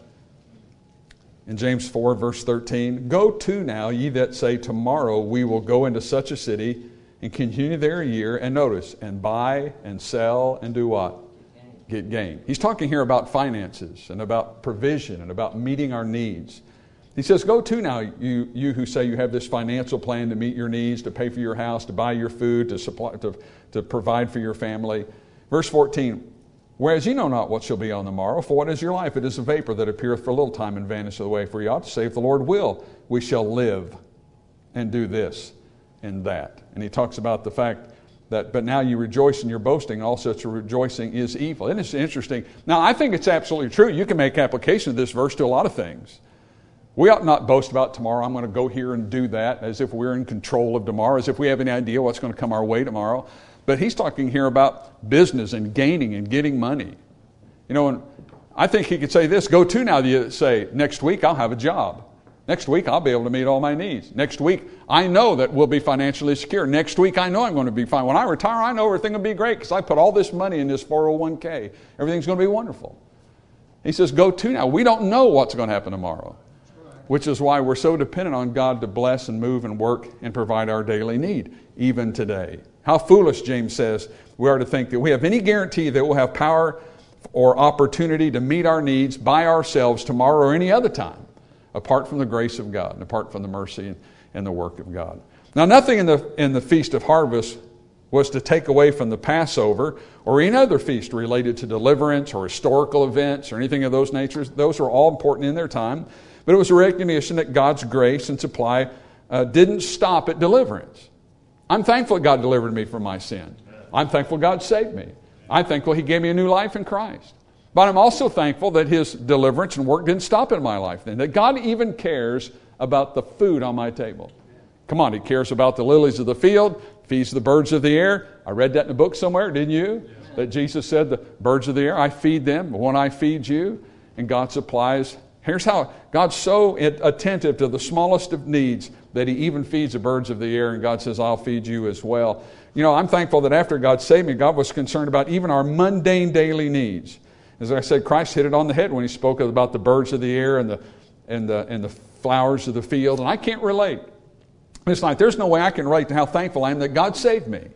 In James four, verse thirteen, go to now, ye that say, tomorrow we will go into such a city and continue there a year, and notice, and buy and sell and do what? Get gain. He's talking here about finances and about provision and about meeting our needs. He says, go to now, you, you who say you have this financial plan to meet your needs, to pay for your house, to buy your food, to supply, to, to provide for your family. Verse fourteen, whereas ye know not what shall be on the morrow, for what is your life? It is a vapor that appeareth for a little time and vanisheth away. For ye ought to say, if the Lord will, we shall live and do this and that. And he talks about the fact that, but now you rejoice in your boasting, all such a rejoicing is evil. Isn't it interesting? Now, I think it's absolutely true. You can make application of this verse to a lot of things. We ought not boast about tomorrow. I'm going to go here and do that, as if we're in control of tomorrow, as if we have any idea what's going to come our way tomorrow. But he's talking here about business and gaining and getting money. You know, and I think he could say this, go to now, you say, next week I'll have a job. Next week I'll be able to meet all my needs. Next week I know that we'll be financially secure. Next week I know I'm going to be fine. When I retire, I know everything will be great because I put all this money in this four oh one k. Everything's going to be wonderful. He says, go to now. We don't know what's going to happen tomorrow, which is why we're so dependent on God to bless and move and work and provide our daily need, even today. How foolish, James says, we are to think that we have any guarantee that we'll have power or opportunity to meet our needs by ourselves tomorrow or any other time, apart from the grace of God and apart from the mercy and, and the work of God. Now, nothing in the, in the Feast of Harvest was to take away from the Passover or any other feast related to deliverance or historical events or anything of those natures. Those are all important in their time. But it was a recognition that God's grace and supply uh, didn't stop at deliverance. I'm thankful God delivered me from my sin. I'm thankful God saved me. I'm thankful He gave me a new life in Christ. But I'm also thankful that His deliverance and work didn't stop in my life then. That God even cares about the food on my table. Come on, He cares about the lilies of the field, feeds the birds of the air. I read that in a book somewhere, didn't you? That Jesus said, the birds of the air, I feed them when I feed you. And God supplies. Here's how God's so attentive to the smallest of needs that He even feeds the birds of the air, and God says, I'll feed you as well. You know, I'm thankful that after God saved me, God was concerned about even our mundane daily needs. As I said, Christ hit it on the head when He spoke about the birds of the air and the and the and the flowers of the field. And I can't relate. It's like there's no way I can relate to how thankful I am that God saved me.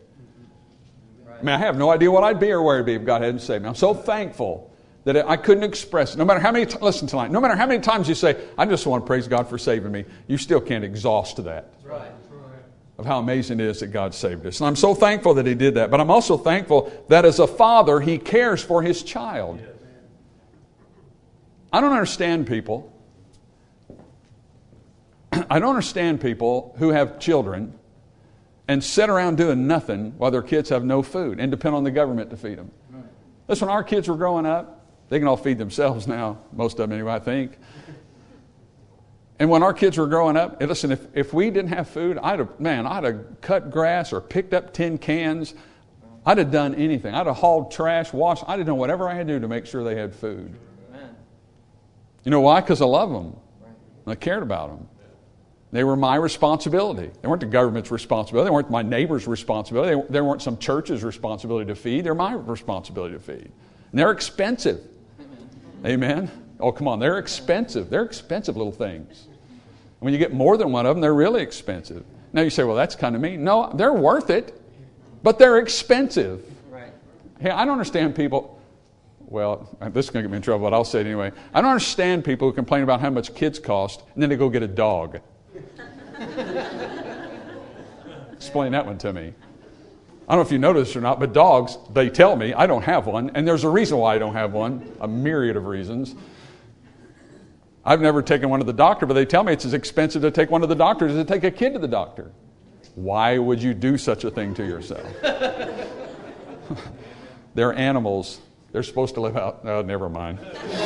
I mean, I have no idea what I'd be or where I'd be if God hadn't saved me. I'm so thankful that I couldn't express it. No matter how many, t- listen tonight, no matter how many times you say, I just want to praise God for saving me, you still can't exhaust that. Right. Of how amazing it is that God saved us. And I'm so thankful that He did that. But I'm also thankful that as a father, He cares for His child. I don't understand people. I don't understand people who have children and sit around doing nothing while their kids have no food and depend on the government to feed them. Right. Listen, when our kids were growing up, they can all feed themselves now, most of them anyway, I think. And when our kids were growing up, listen, if, if we didn't have food, I'd have, man, I'd have cut grass or picked up tin cans. I'd have done anything. I'd have hauled trash, washed. I'd have done whatever I had to do to make sure they had food. Amen. You know why? Because I love them. Right. I cared about them. They were my responsibility. They weren't the government's responsibility. They weren't my neighbor's responsibility. They, they weren't some church's responsibility to feed. They're my responsibility to feed. And they're expensive. Amen. Amen. Oh, come on, they're expensive. They're expensive little things. When you get more than one of them, they're really expensive. Now you say, well, that's kind of mean. No, they're worth it, but they're expensive. Right. Hey, I don't understand people. Well, this is going to get me in trouble, but I'll say it anyway. I don't understand people who complain about how much kids cost, and then they go get a dog. Explain that one to me. I don't know if you noticed or not, but dogs, they tell me, I don't have one, and there's a reason why I don't have one, a myriad of reasons. I've never taken one to the doctor, but they tell me it's as expensive to take one to the doctor as to take a kid to the doctor. Why would you do such a thing to yourself? They're animals. They're supposed to live out. Oh, never mind.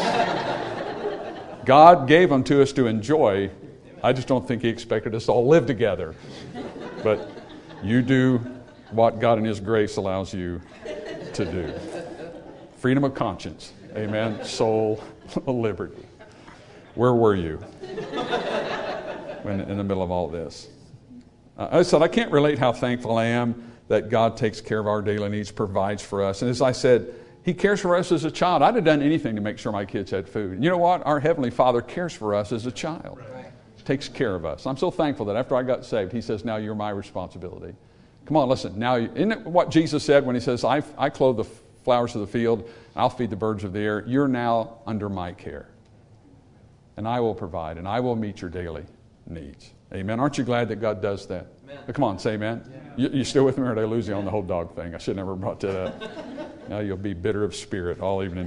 God gave them to us to enjoy. I just don't think He expected us to all live together. But you do what God in His grace allows you to do. Freedom of conscience. Amen. Soul liberty. Where were you when in the middle of all this? Uh, I said, I can't relate how thankful I am that God takes care of our daily needs, provides for us. And as I said, He cares for us as a child. I'd have done anything to make sure my kids had food. And you know what? Our Heavenly Father cares for us as a child. Right. Takes care of us. I'm so thankful that after I got saved, He says, now you're my responsibility. Come on, listen. Now, isn't it what Jesus said when He says, I, I clothe the flowers of the field, I'll feed the birds of the air. You're now under my care. And I will provide, and I will meet your daily needs. Amen. Aren't you glad that God does that? Amen. Come on, say amen. Yeah. You, you still with me, or did I lose you on the whole dog thing? I should have never brought that up. Now you'll be bitter of spirit all evening.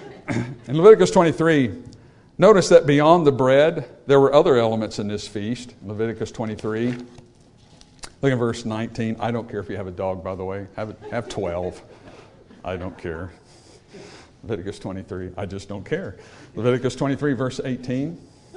In Leviticus twenty-three, notice that beyond the bread, there were other elements in this feast. Leviticus twenty-three. Look at verse nineteen. I don't care if you have a dog, by the way. Have, have twelve. I don't care. Leviticus twenty-three. I just don't care. Leviticus twenty-three, verse eighteen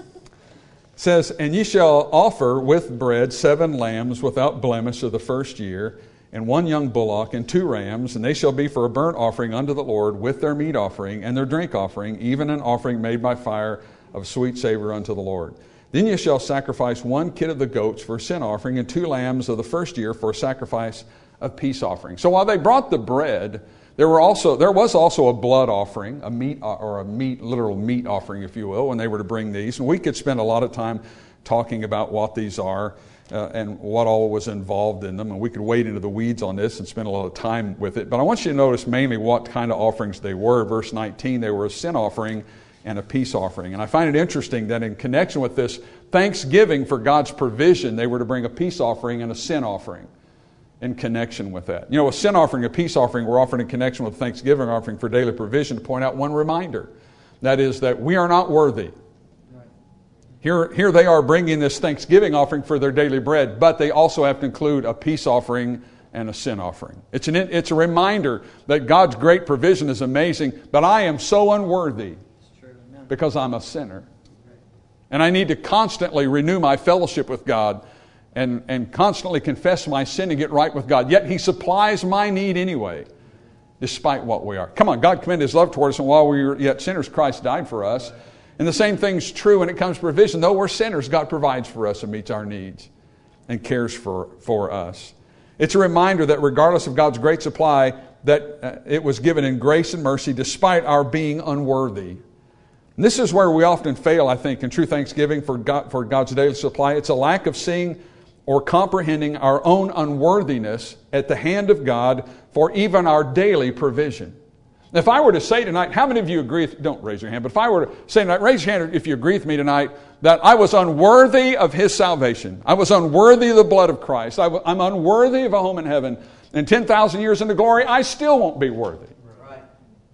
says, and ye shall offer with bread seven lambs without blemish of the first year, and one young bullock, and two rams, and they shall be for a burnt offering unto the Lord with their meat offering and their drink offering, even an offering made by fire of sweet savor unto the Lord. Then ye shall sacrifice one kid of the goats for a sin offering, and two lambs of the first year for a sacrifice of peace offering. So while they brought the bread, There were also there was also a blood offering, a meat or a meat literal meat offering, if you will, when they were to bring these. And we could spend a lot of time talking about what these are uh, and what all was involved in them. And we could wade into the weeds on this and spend a lot of time with it. But I want you to notice mainly what kind of offerings they were. Verse nineteen, they were a sin offering and a peace offering. And I find it interesting that in connection with this thanksgiving for God's provision, they were to bring a peace offering and a sin offering. In connection with that. You know, a sin offering, a peace offering were offered in connection with a thanksgiving offering for daily provision to point out one reminder. That is that we are not worthy. Right. Here, here they are bringing this thanksgiving offering for their daily bread, but they also have to include a peace offering and a sin offering. It's, an, it's a reminder that God's great provision is amazing, but I am so unworthy because I'm a sinner. Right. And I need to constantly renew my fellowship with God And, and constantly confess my sin and get right with God. Yet He supplies my need anyway, despite what we are. Come on, God commended His love toward us, and while we were yet sinners, Christ died for us. And the same thing's true when it comes to provision. Though we're sinners, God provides for us and meets our needs and cares for, for us. It's a reminder that regardless of God's great supply, that uh, it was given in grace and mercy despite our being unworthy. And this is where we often fail, I think, in true thanksgiving for God, for God's daily supply. It's a lack of seeing or comprehending our own unworthiness at the hand of God for even our daily provision. If I were to say tonight, how many of you agree, don't raise your hand, but if I were to say tonight, raise your hand if you agree with me tonight, that I was unworthy of His salvation. I was unworthy of the blood of Christ. I, I'm unworthy of a home in heaven. And ten thousand years into glory, I still won't be worthy. Right.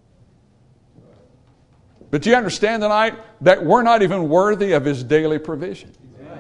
But do you understand tonight that we're not even worthy of His daily provision?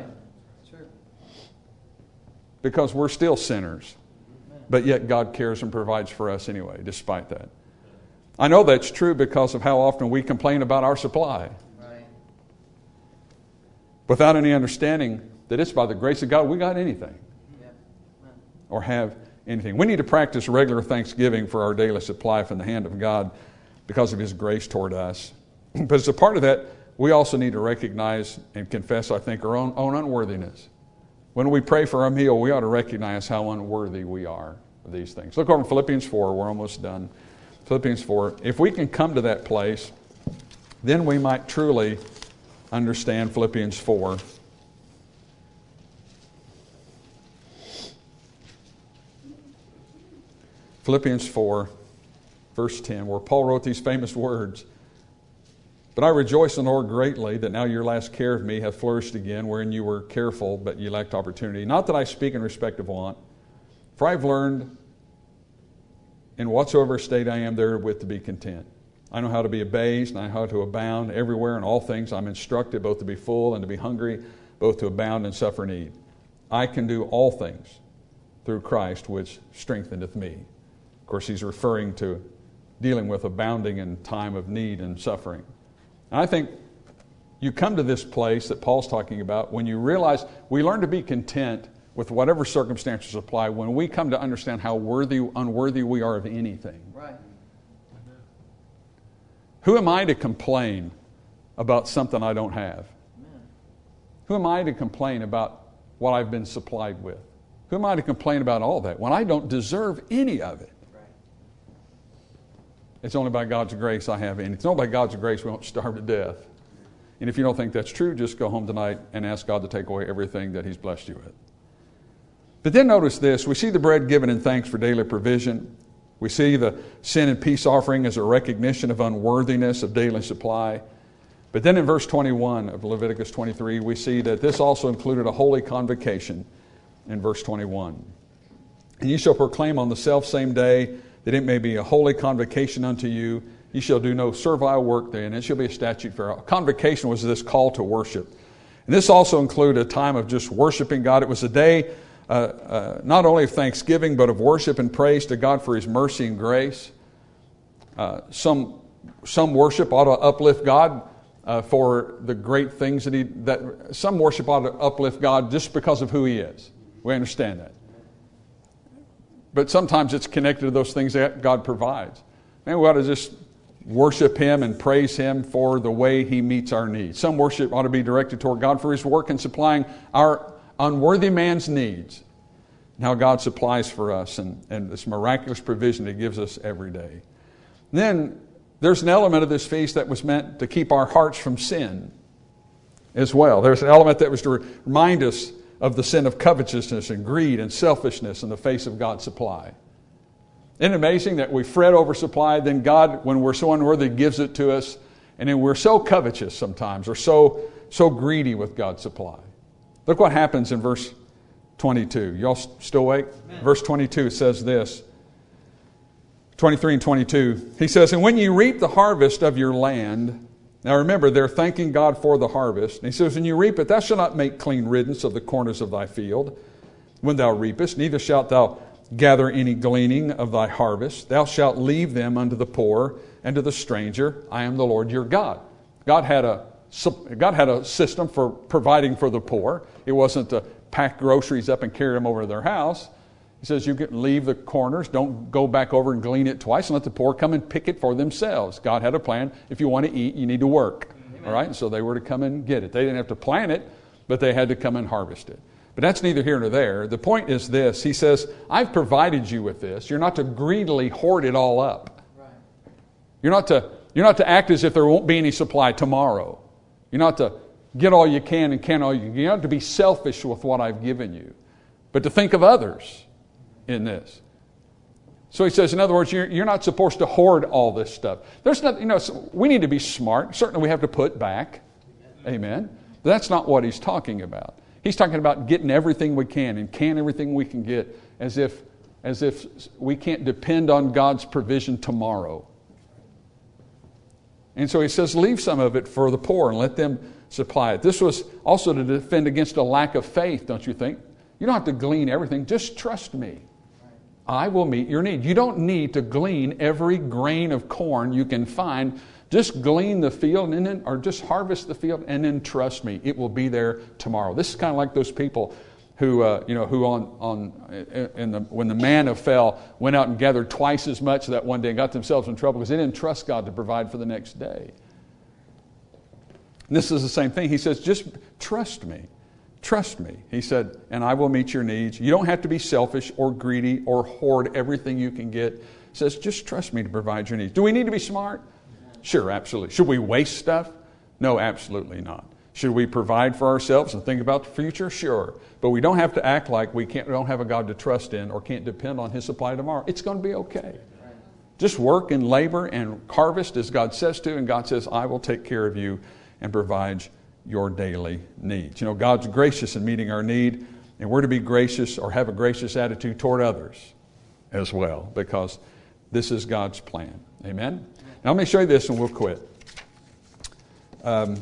Because we're still sinners. But yet God cares and provides for us anyway, despite that. I know that's true because of how often we complain about our supply. Right. Without any understanding that it's by the grace of God we got anything. Yeah. Or have anything. We need to practice regular thanksgiving for our daily supply from the hand of God because of His grace toward us. But as a part of that, we also need to recognize and confess, I think, our own, own unworthiness. When we pray for our meal, we ought to recognize how unworthy we are of these things. Look over in Philippians four. We're almost done. Philippians four. If we can come to that place then we might truly understand Philippians four. Philippians four, verse ten, where Paul wrote these famous words. But I rejoice in the Lord greatly that now your last care of me hath flourished again, wherein you were careful, but you lacked opportunity. Not that I speak in respect of want, for I have learned in whatsoever state I am therewith to be content. I know how to be abased, and I know how to abound everywhere in all things. I'm instructed both to be full and to be hungry, both to abound and suffer need. I can do all things through Christ, which strengtheneth me. Of course, he's referring to dealing with abounding in time of need and suffering. And I think you come to this place that Paul's talking about when you realize we learn to be content with whatever circumstances apply when we come to understand how worthy, unworthy we are of anything. Right. Who am I to complain about something I don't have? Amen. Who am I to complain about what I've been supplied with? Who am I to complain about all that when I don't deserve any of it? Right. It's only by God's grace I have any. It's only by God's grace we won't starve to death. And if you don't think that's true, just go home tonight and ask God to take away everything that He's blessed you with. But then notice this. We see the bread given in thanks for daily provision. We see the sin and peace offering as a recognition of unworthiness of daily supply. But then in verse twenty-one of Leviticus twenty-three, we see that this also included a holy convocation in verse twenty-one. And ye shall proclaim on the selfsame day that it may be a holy convocation unto you. Ye shall do no servile work therein. It shall be a statute for all. Convocation was this call to worship. And this also included a time of just worshiping God. It was a day Uh, uh, not only of thanksgiving, but of worship and praise to God for His mercy and grace. Uh, some some worship ought to uplift God uh, for the great things that He. That some worship ought to uplift God just because of who He is. We understand that. But sometimes it's connected to those things that God provides. Man, we ought to just worship Him and praise Him for the way He meets our needs. Some worship ought to be directed toward God for His work in supplying our unworthy man's needs, and how God supplies for us, and, and this miraculous provision He gives us every day. Then there's an element of this feast that was meant to keep our hearts from sin as well. There's an element that was to remind us of the sin of covetousness and greed and selfishness in the face of God's supply. Isn't it amazing that we fret over supply, then God, when we're so unworthy, gives it to us, and then we're so covetous sometimes, or so, so greedy with God's supply. Look what happens in verse twenty-two. Y'all still awake? Amen. Verse twenty-two says this. twenty-three and twenty-two. He says, and when you reap the harvest of your land, now remember, they're thanking God for the harvest. And he says, when you reap it, thou shalt not make clean riddance of the corners of thy field when thou reapest, neither shalt thou gather any gleaning of thy harvest. Thou shalt leave them unto the poor and to the stranger. I am the Lord your God. God had a God had a system for providing for the poor. It wasn't to pack groceries up and carry them over to their house. He says you can leave the corners. Don't go back over and glean it twice and let the poor come and pick it for themselves. God had a plan. If you want to eat, you need to work. Amen. All right? And so they were to come and get it. They didn't have to plant it, but they had to come and harvest it. But that's neither here nor there. The point is this. He says, I've provided you with this. You're not to greedily hoard it all up. Right. You're not to, you're not to act as if there won't be any supply tomorrow. You're not to get all you can and can all you can. You're not to be selfish with what I've given you, but to think of others in this. So he says, in other words, you're, you're not supposed to hoard all this stuff. There's not, you know, we need to be smart. Certainly we have to put back. Amen. But that's not what he's talking about. He's talking about getting everything we can and can everything we can get as if, as if we can't depend on God's provision tomorrow. And so he says, leave some of it for the poor and let them supply it. This was also to defend against a lack of faith, don't you think? You don't have to glean everything. Just trust me. I will meet your need. You don't need to glean every grain of corn you can find. Just glean the field and then, or just harvest the field and then trust me. It will be there tomorrow. This is kind of like those people who, uh, you know, who on on in the when the manna fell, went out and gathered twice as much that one day and got themselves in trouble because they didn't trust God to provide for the next day. And this is the same thing. He says, just trust me. Trust me. He said, and I will meet your needs. You don't have to be selfish or greedy or hoard everything you can get. He says, just trust me to provide your needs. Do we need to be smart? Sure, absolutely. Should we waste stuff? No, absolutely not. Should we provide for ourselves and think about the future? Sure. But we don't have to act like we can't, we don't have a God to trust in or can't depend on His supply tomorrow. It's going to be okay. Just work and labor and harvest as God says to, and God says, I will take care of you and provide your daily needs. You know, God's gracious in meeting our need, and we're to be gracious or have a gracious attitude toward others as well, because this is God's plan. Amen? Now let me show you this and we'll quit. Um,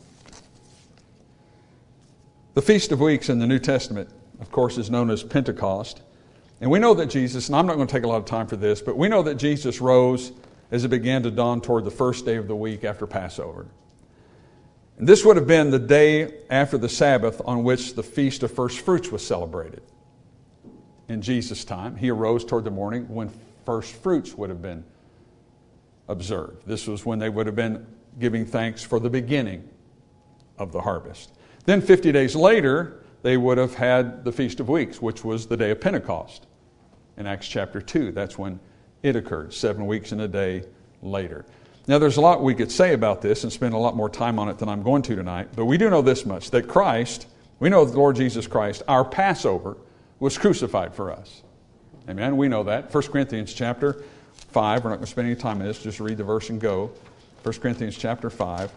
the Feast of Weeks in the New Testament, of course, is known as Pentecost. And we know that Jesus, and I'm not going to take a lot of time for this, but we know that Jesus rose as it began to dawn toward the first day of the week after Passover. And this would have been the day after the Sabbath on which the Feast of First Fruits was celebrated. In Jesus' time, He arose toward the morning when first fruits would have been observed. This was when they would have been giving thanks for the beginning of the harvest. Then fifty days later, they would have had the Feast of Weeks, which was the day of Pentecost. In Acts chapter two, that's when it occurred, seven weeks and a day later. Now, there's a lot we could say about this and spend a lot more time on it than I'm going to tonight, but we do know this much, that Christ, we know the Lord Jesus Christ, our Passover, was crucified for us. Amen? We know that. First Corinthians chapter five, we're not going to spend any time on this, just read the verse and go. First Corinthians chapter five.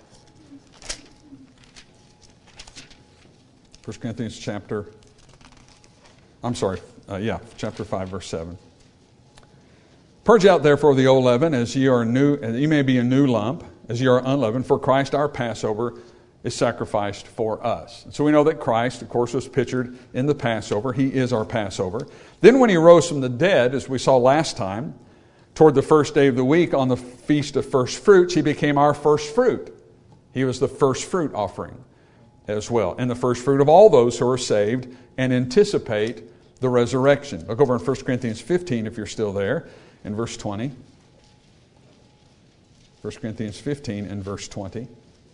First Corinthians chapter, I'm sorry, uh, yeah, chapter five, verse seven. Purge out therefore the old leaven, as ye are new, and ye may be a new lump, as ye are unleavened, for Christ our Passover is sacrificed for us. And so we know that Christ, of course, was pictured in the Passover. He is our Passover. Then when He rose from the dead, as we saw last time, toward the first day of the week on the Feast of First Fruits, He became our first fruit. He was the first fruit offering as well, and the first fruit of all those who are saved and anticipate the resurrection. Look over in First Corinthians fifteen if you're still there, in verse twenty. First Corinthians fifteen and verse twenty.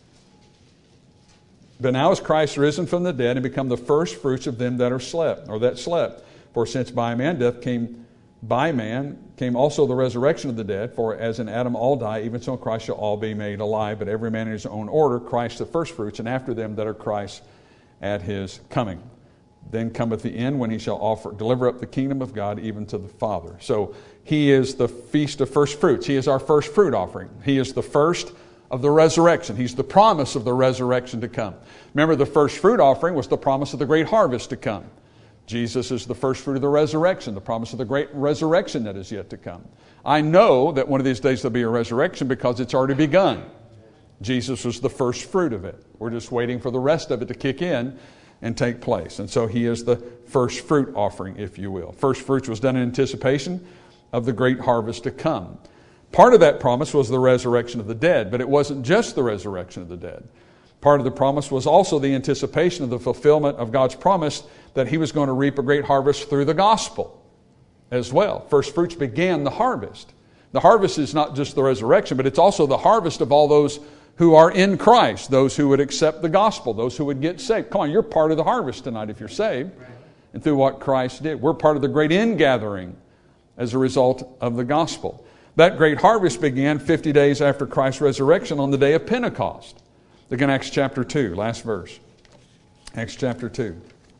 But now is Christ risen from the dead and become the first fruits of them that are slept, or that slept. For since by man death came by man, came also the resurrection of the dead. For as in Adam all die, even so in Christ shall all be made alive. But every man in his own order, Christ the first fruits, and after them that are Christ at His coming. Then cometh the end, when He shall offer, deliver up the kingdom of God even to the Father. So He is the Feast of First Fruits. He is our first fruit offering. He is the first of the resurrection. He's the promise of the resurrection to come. Remember, the first fruit offering was the promise of the great harvest to come. Jesus is the first fruit of the resurrection, the promise of the great resurrection that is yet to come. I know that one of these days there'll be a resurrection because it's already begun. Jesus was the first fruit of it. We're just waiting for the rest of it to kick in and take place. And so He is the first fruit offering, if you will. First fruits was done in anticipation of the great harvest to come. Part of that promise was the resurrection of the dead, but it wasn't just the resurrection of the dead. Part of the promise was also the anticipation of the fulfillment of God's promise that He was going to reap a great harvest through the gospel as well. First fruits began the harvest. The harvest is not just the resurrection, but it's also the harvest of all those who are in Christ, those who would accept the gospel, those who would get saved. Come on, you're part of the harvest tonight if you're saved, and through what Christ did. We're part of the great ingathering as a result of the gospel. That great harvest began fifty days after Christ's resurrection on the day of Pentecost. Look in Acts chapter two, last verse. Acts chapter two.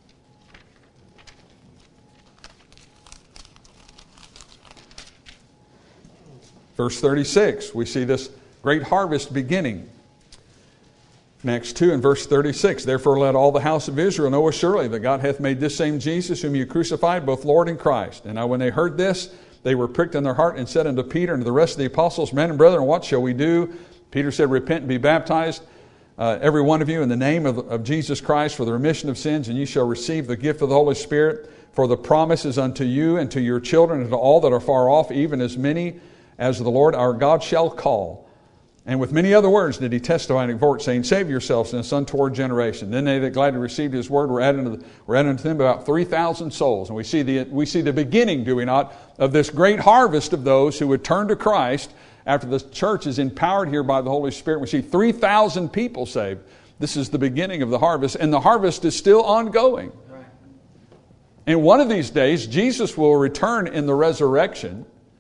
Verse thirty-six, we see this great harvest beginning. In Acts two and verse thirty-six, therefore let all the house of Israel know assuredly that God hath made this same Jesus whom you crucified, both Lord and Christ. And now when they heard this, they were pricked in their heart and said unto Peter and to the rest of the apostles, men and brethren, what shall we do? Peter said, repent and be baptized, uh, every one of you, in the name of, of Jesus Christ for the remission of sins, and ye shall receive the gift of the Holy Spirit. For the promise is unto you and to your children and to all that are far off, even as many as the Lord our God shall call. And with many other words did he testify and exhort, saying, save yourselves in this untoward generation. Then they that gladly received his word were added unto, the, were added unto them about three thousand souls. And we see the we see the beginning, do we not, of this great harvest of those who would turn to Christ after the church is empowered here by the Holy Spirit. We see three thousand people saved. This is the beginning of the harvest, and the harvest is still ongoing. And one of these days, Jesus will return in the resurrection,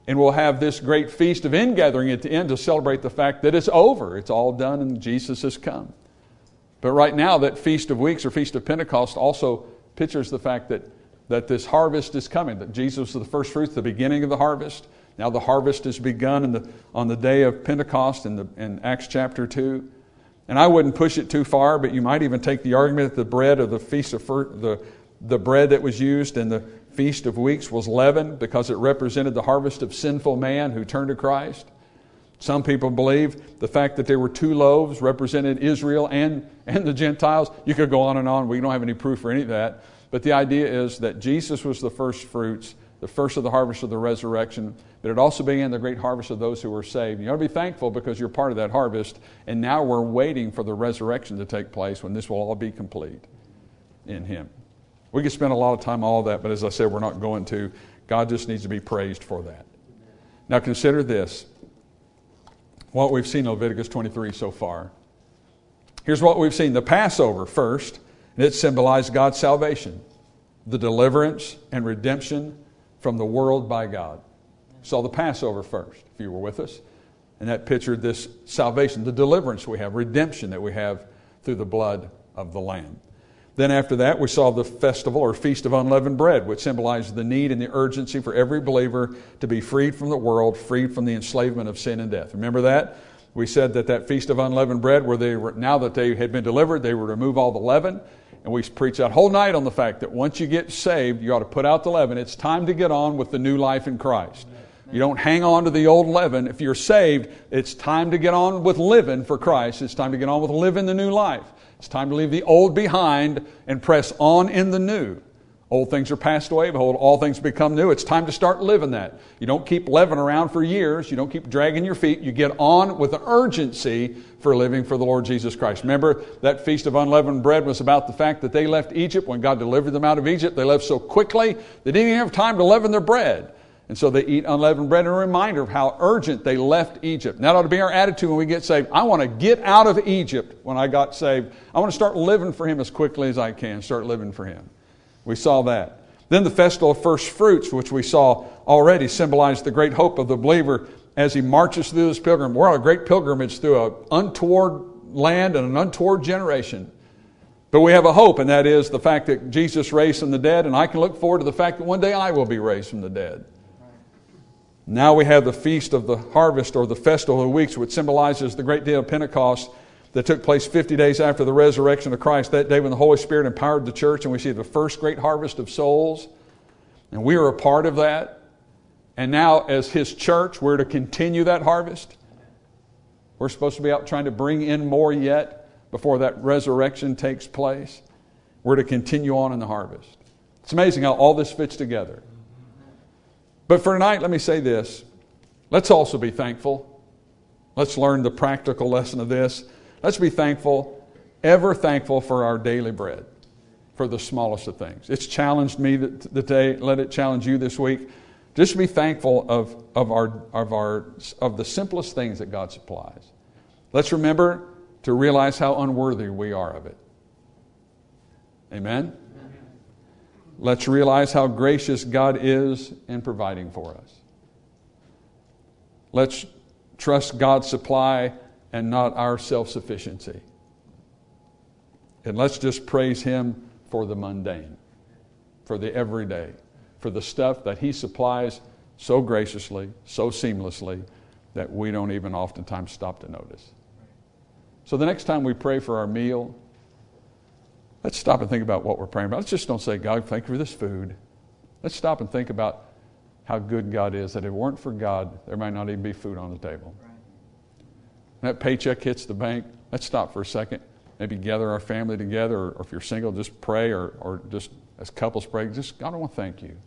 And we'll have this great feast of ingathering at the end to celebrate the fact that it's over. It's all done and Jesus has come. But right now, that Feast of Weeks or Feast of Pentecost also pictures the fact that, that this harvest is coming, that Jesus was the first fruits, the beginning of the harvest. Now the harvest has begun in the, on the day of Pentecost in, the, in Acts chapter two. And I wouldn't push it too far, but you might even take the argument that the bread of the Feast of the, the bread that was used in the Feast of Weeks was leaven because it represented the harvest of sinful man who turned to Christ. Some people believe the fact that there were two loaves represented Israel and, and the Gentiles. You could go on and on. We don't have any proof for any of that. But the idea is that Jesus was the first fruits, the first of the harvest of the resurrection, but it also began the great harvest of those who were saved. You ought to be thankful because you're part of that harvest, and now we're waiting for the resurrection to take place when this will all be complete in Him. We could spend a lot of time on all that, but as I said, we're not going to. God just needs to be praised for that. Now consider this, what we've seen in Leviticus twenty-three so far. Here's what we've seen. The Passover first, and it symbolized God's salvation, the deliverance and redemption from the world by God. Saw the Passover first, if you were with us. And that pictured this salvation, the deliverance we have, redemption that we have through the blood of the Lamb. Then after that, we saw the festival or Feast of Unleavened Bread, which symbolized the need and the urgency for every believer to be freed from the world, freed from the enslavement of sin and death. Remember that? We said that that Feast of Unleavened Bread, where they were, now that they had been delivered, they would remove all the leaven. And we preached that whole night on the fact that once you get saved, you ought to put out the leaven. It's time to get on with the new life in Christ. You don't hang on to the old leaven. If you're saved, it's time to get on with living for Christ. It's time to get on with living the new life. It's time to leave the old behind and press on in the new. Old things are passed away. Behold, all things become new. It's time to start living that. You don't keep leaven around for years. You don't keep dragging your feet. You get on with an urgency for living for the Lord Jesus Christ. Remember, that Feast of Unleavened Bread was about the fact that they left Egypt. When God delivered them out of Egypt, they left so quickly, they didn't even have time to leaven their bread. And so they eat unleavened bread, and a reminder of how urgent they left Egypt. And that ought to be our attitude when we get saved. I want to get out of Egypt when I got saved. I want to start living for Him as quickly as I can. Start living for Him. We saw that. Then the Festival of First Fruits, which we saw already, symbolized the great hope of the believer as he marches through this pilgrim. We're on a great pilgrimage through an untoward land and an untoward generation. But we have a hope, and that is the fact that Jesus raised from the dead, and I can look forward to the fact that one day I will be raised from the dead. Now we have the Feast of the Harvest, or the Festival of the Weeks, which symbolizes the great day of Pentecost that took place fifty days after the resurrection of Christ, that day when the Holy Spirit empowered the church, and we see the first great harvest of souls. And we are a part of that. And now as His church, we're to continue that harvest. We're supposed to be out trying to bring in more yet before that resurrection takes place. We're to continue on in the harvest. It's amazing how all this fits together. But for tonight, let me say this. Let's also be thankful. Let's learn the practical lesson of this. Let's be thankful, ever thankful for our daily bread, for the smallest of things. It's challenged me today. Let it challenge you this week. Just be thankful of, of, our, of, our, of the simplest things that God supplies. Let's remember to realize how unworthy we are of it. Amen? Let's realize how gracious God is in providing for us. Let's trust God's supply and not our self-sufficiency. And let's just praise Him for the mundane, for the everyday, for the stuff that He supplies so graciously, so seamlessly, that we don't even oftentimes stop to notice. So the next time we pray for our meal, let's stop and think about what we're praying about. Let's just don't say, God, thank you for this food. Let's stop and think about how good God is, that if it weren't for God, there might not even be food on the table. Right. When that paycheck hits the bank, let's stop for a second. Maybe gather our family together, or, or if you're single, just pray, or, or just as couples pray, just, God, I want to thank you.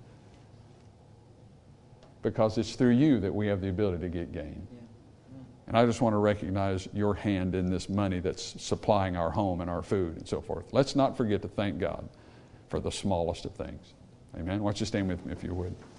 Because it's through you that we have the ability to get gain. Yeah. And I just want to recognize your hand in this money that's supplying our home and our food and so forth. Let's not forget to thank God for the smallest of things. Amen. Why don't you stand with me if you would.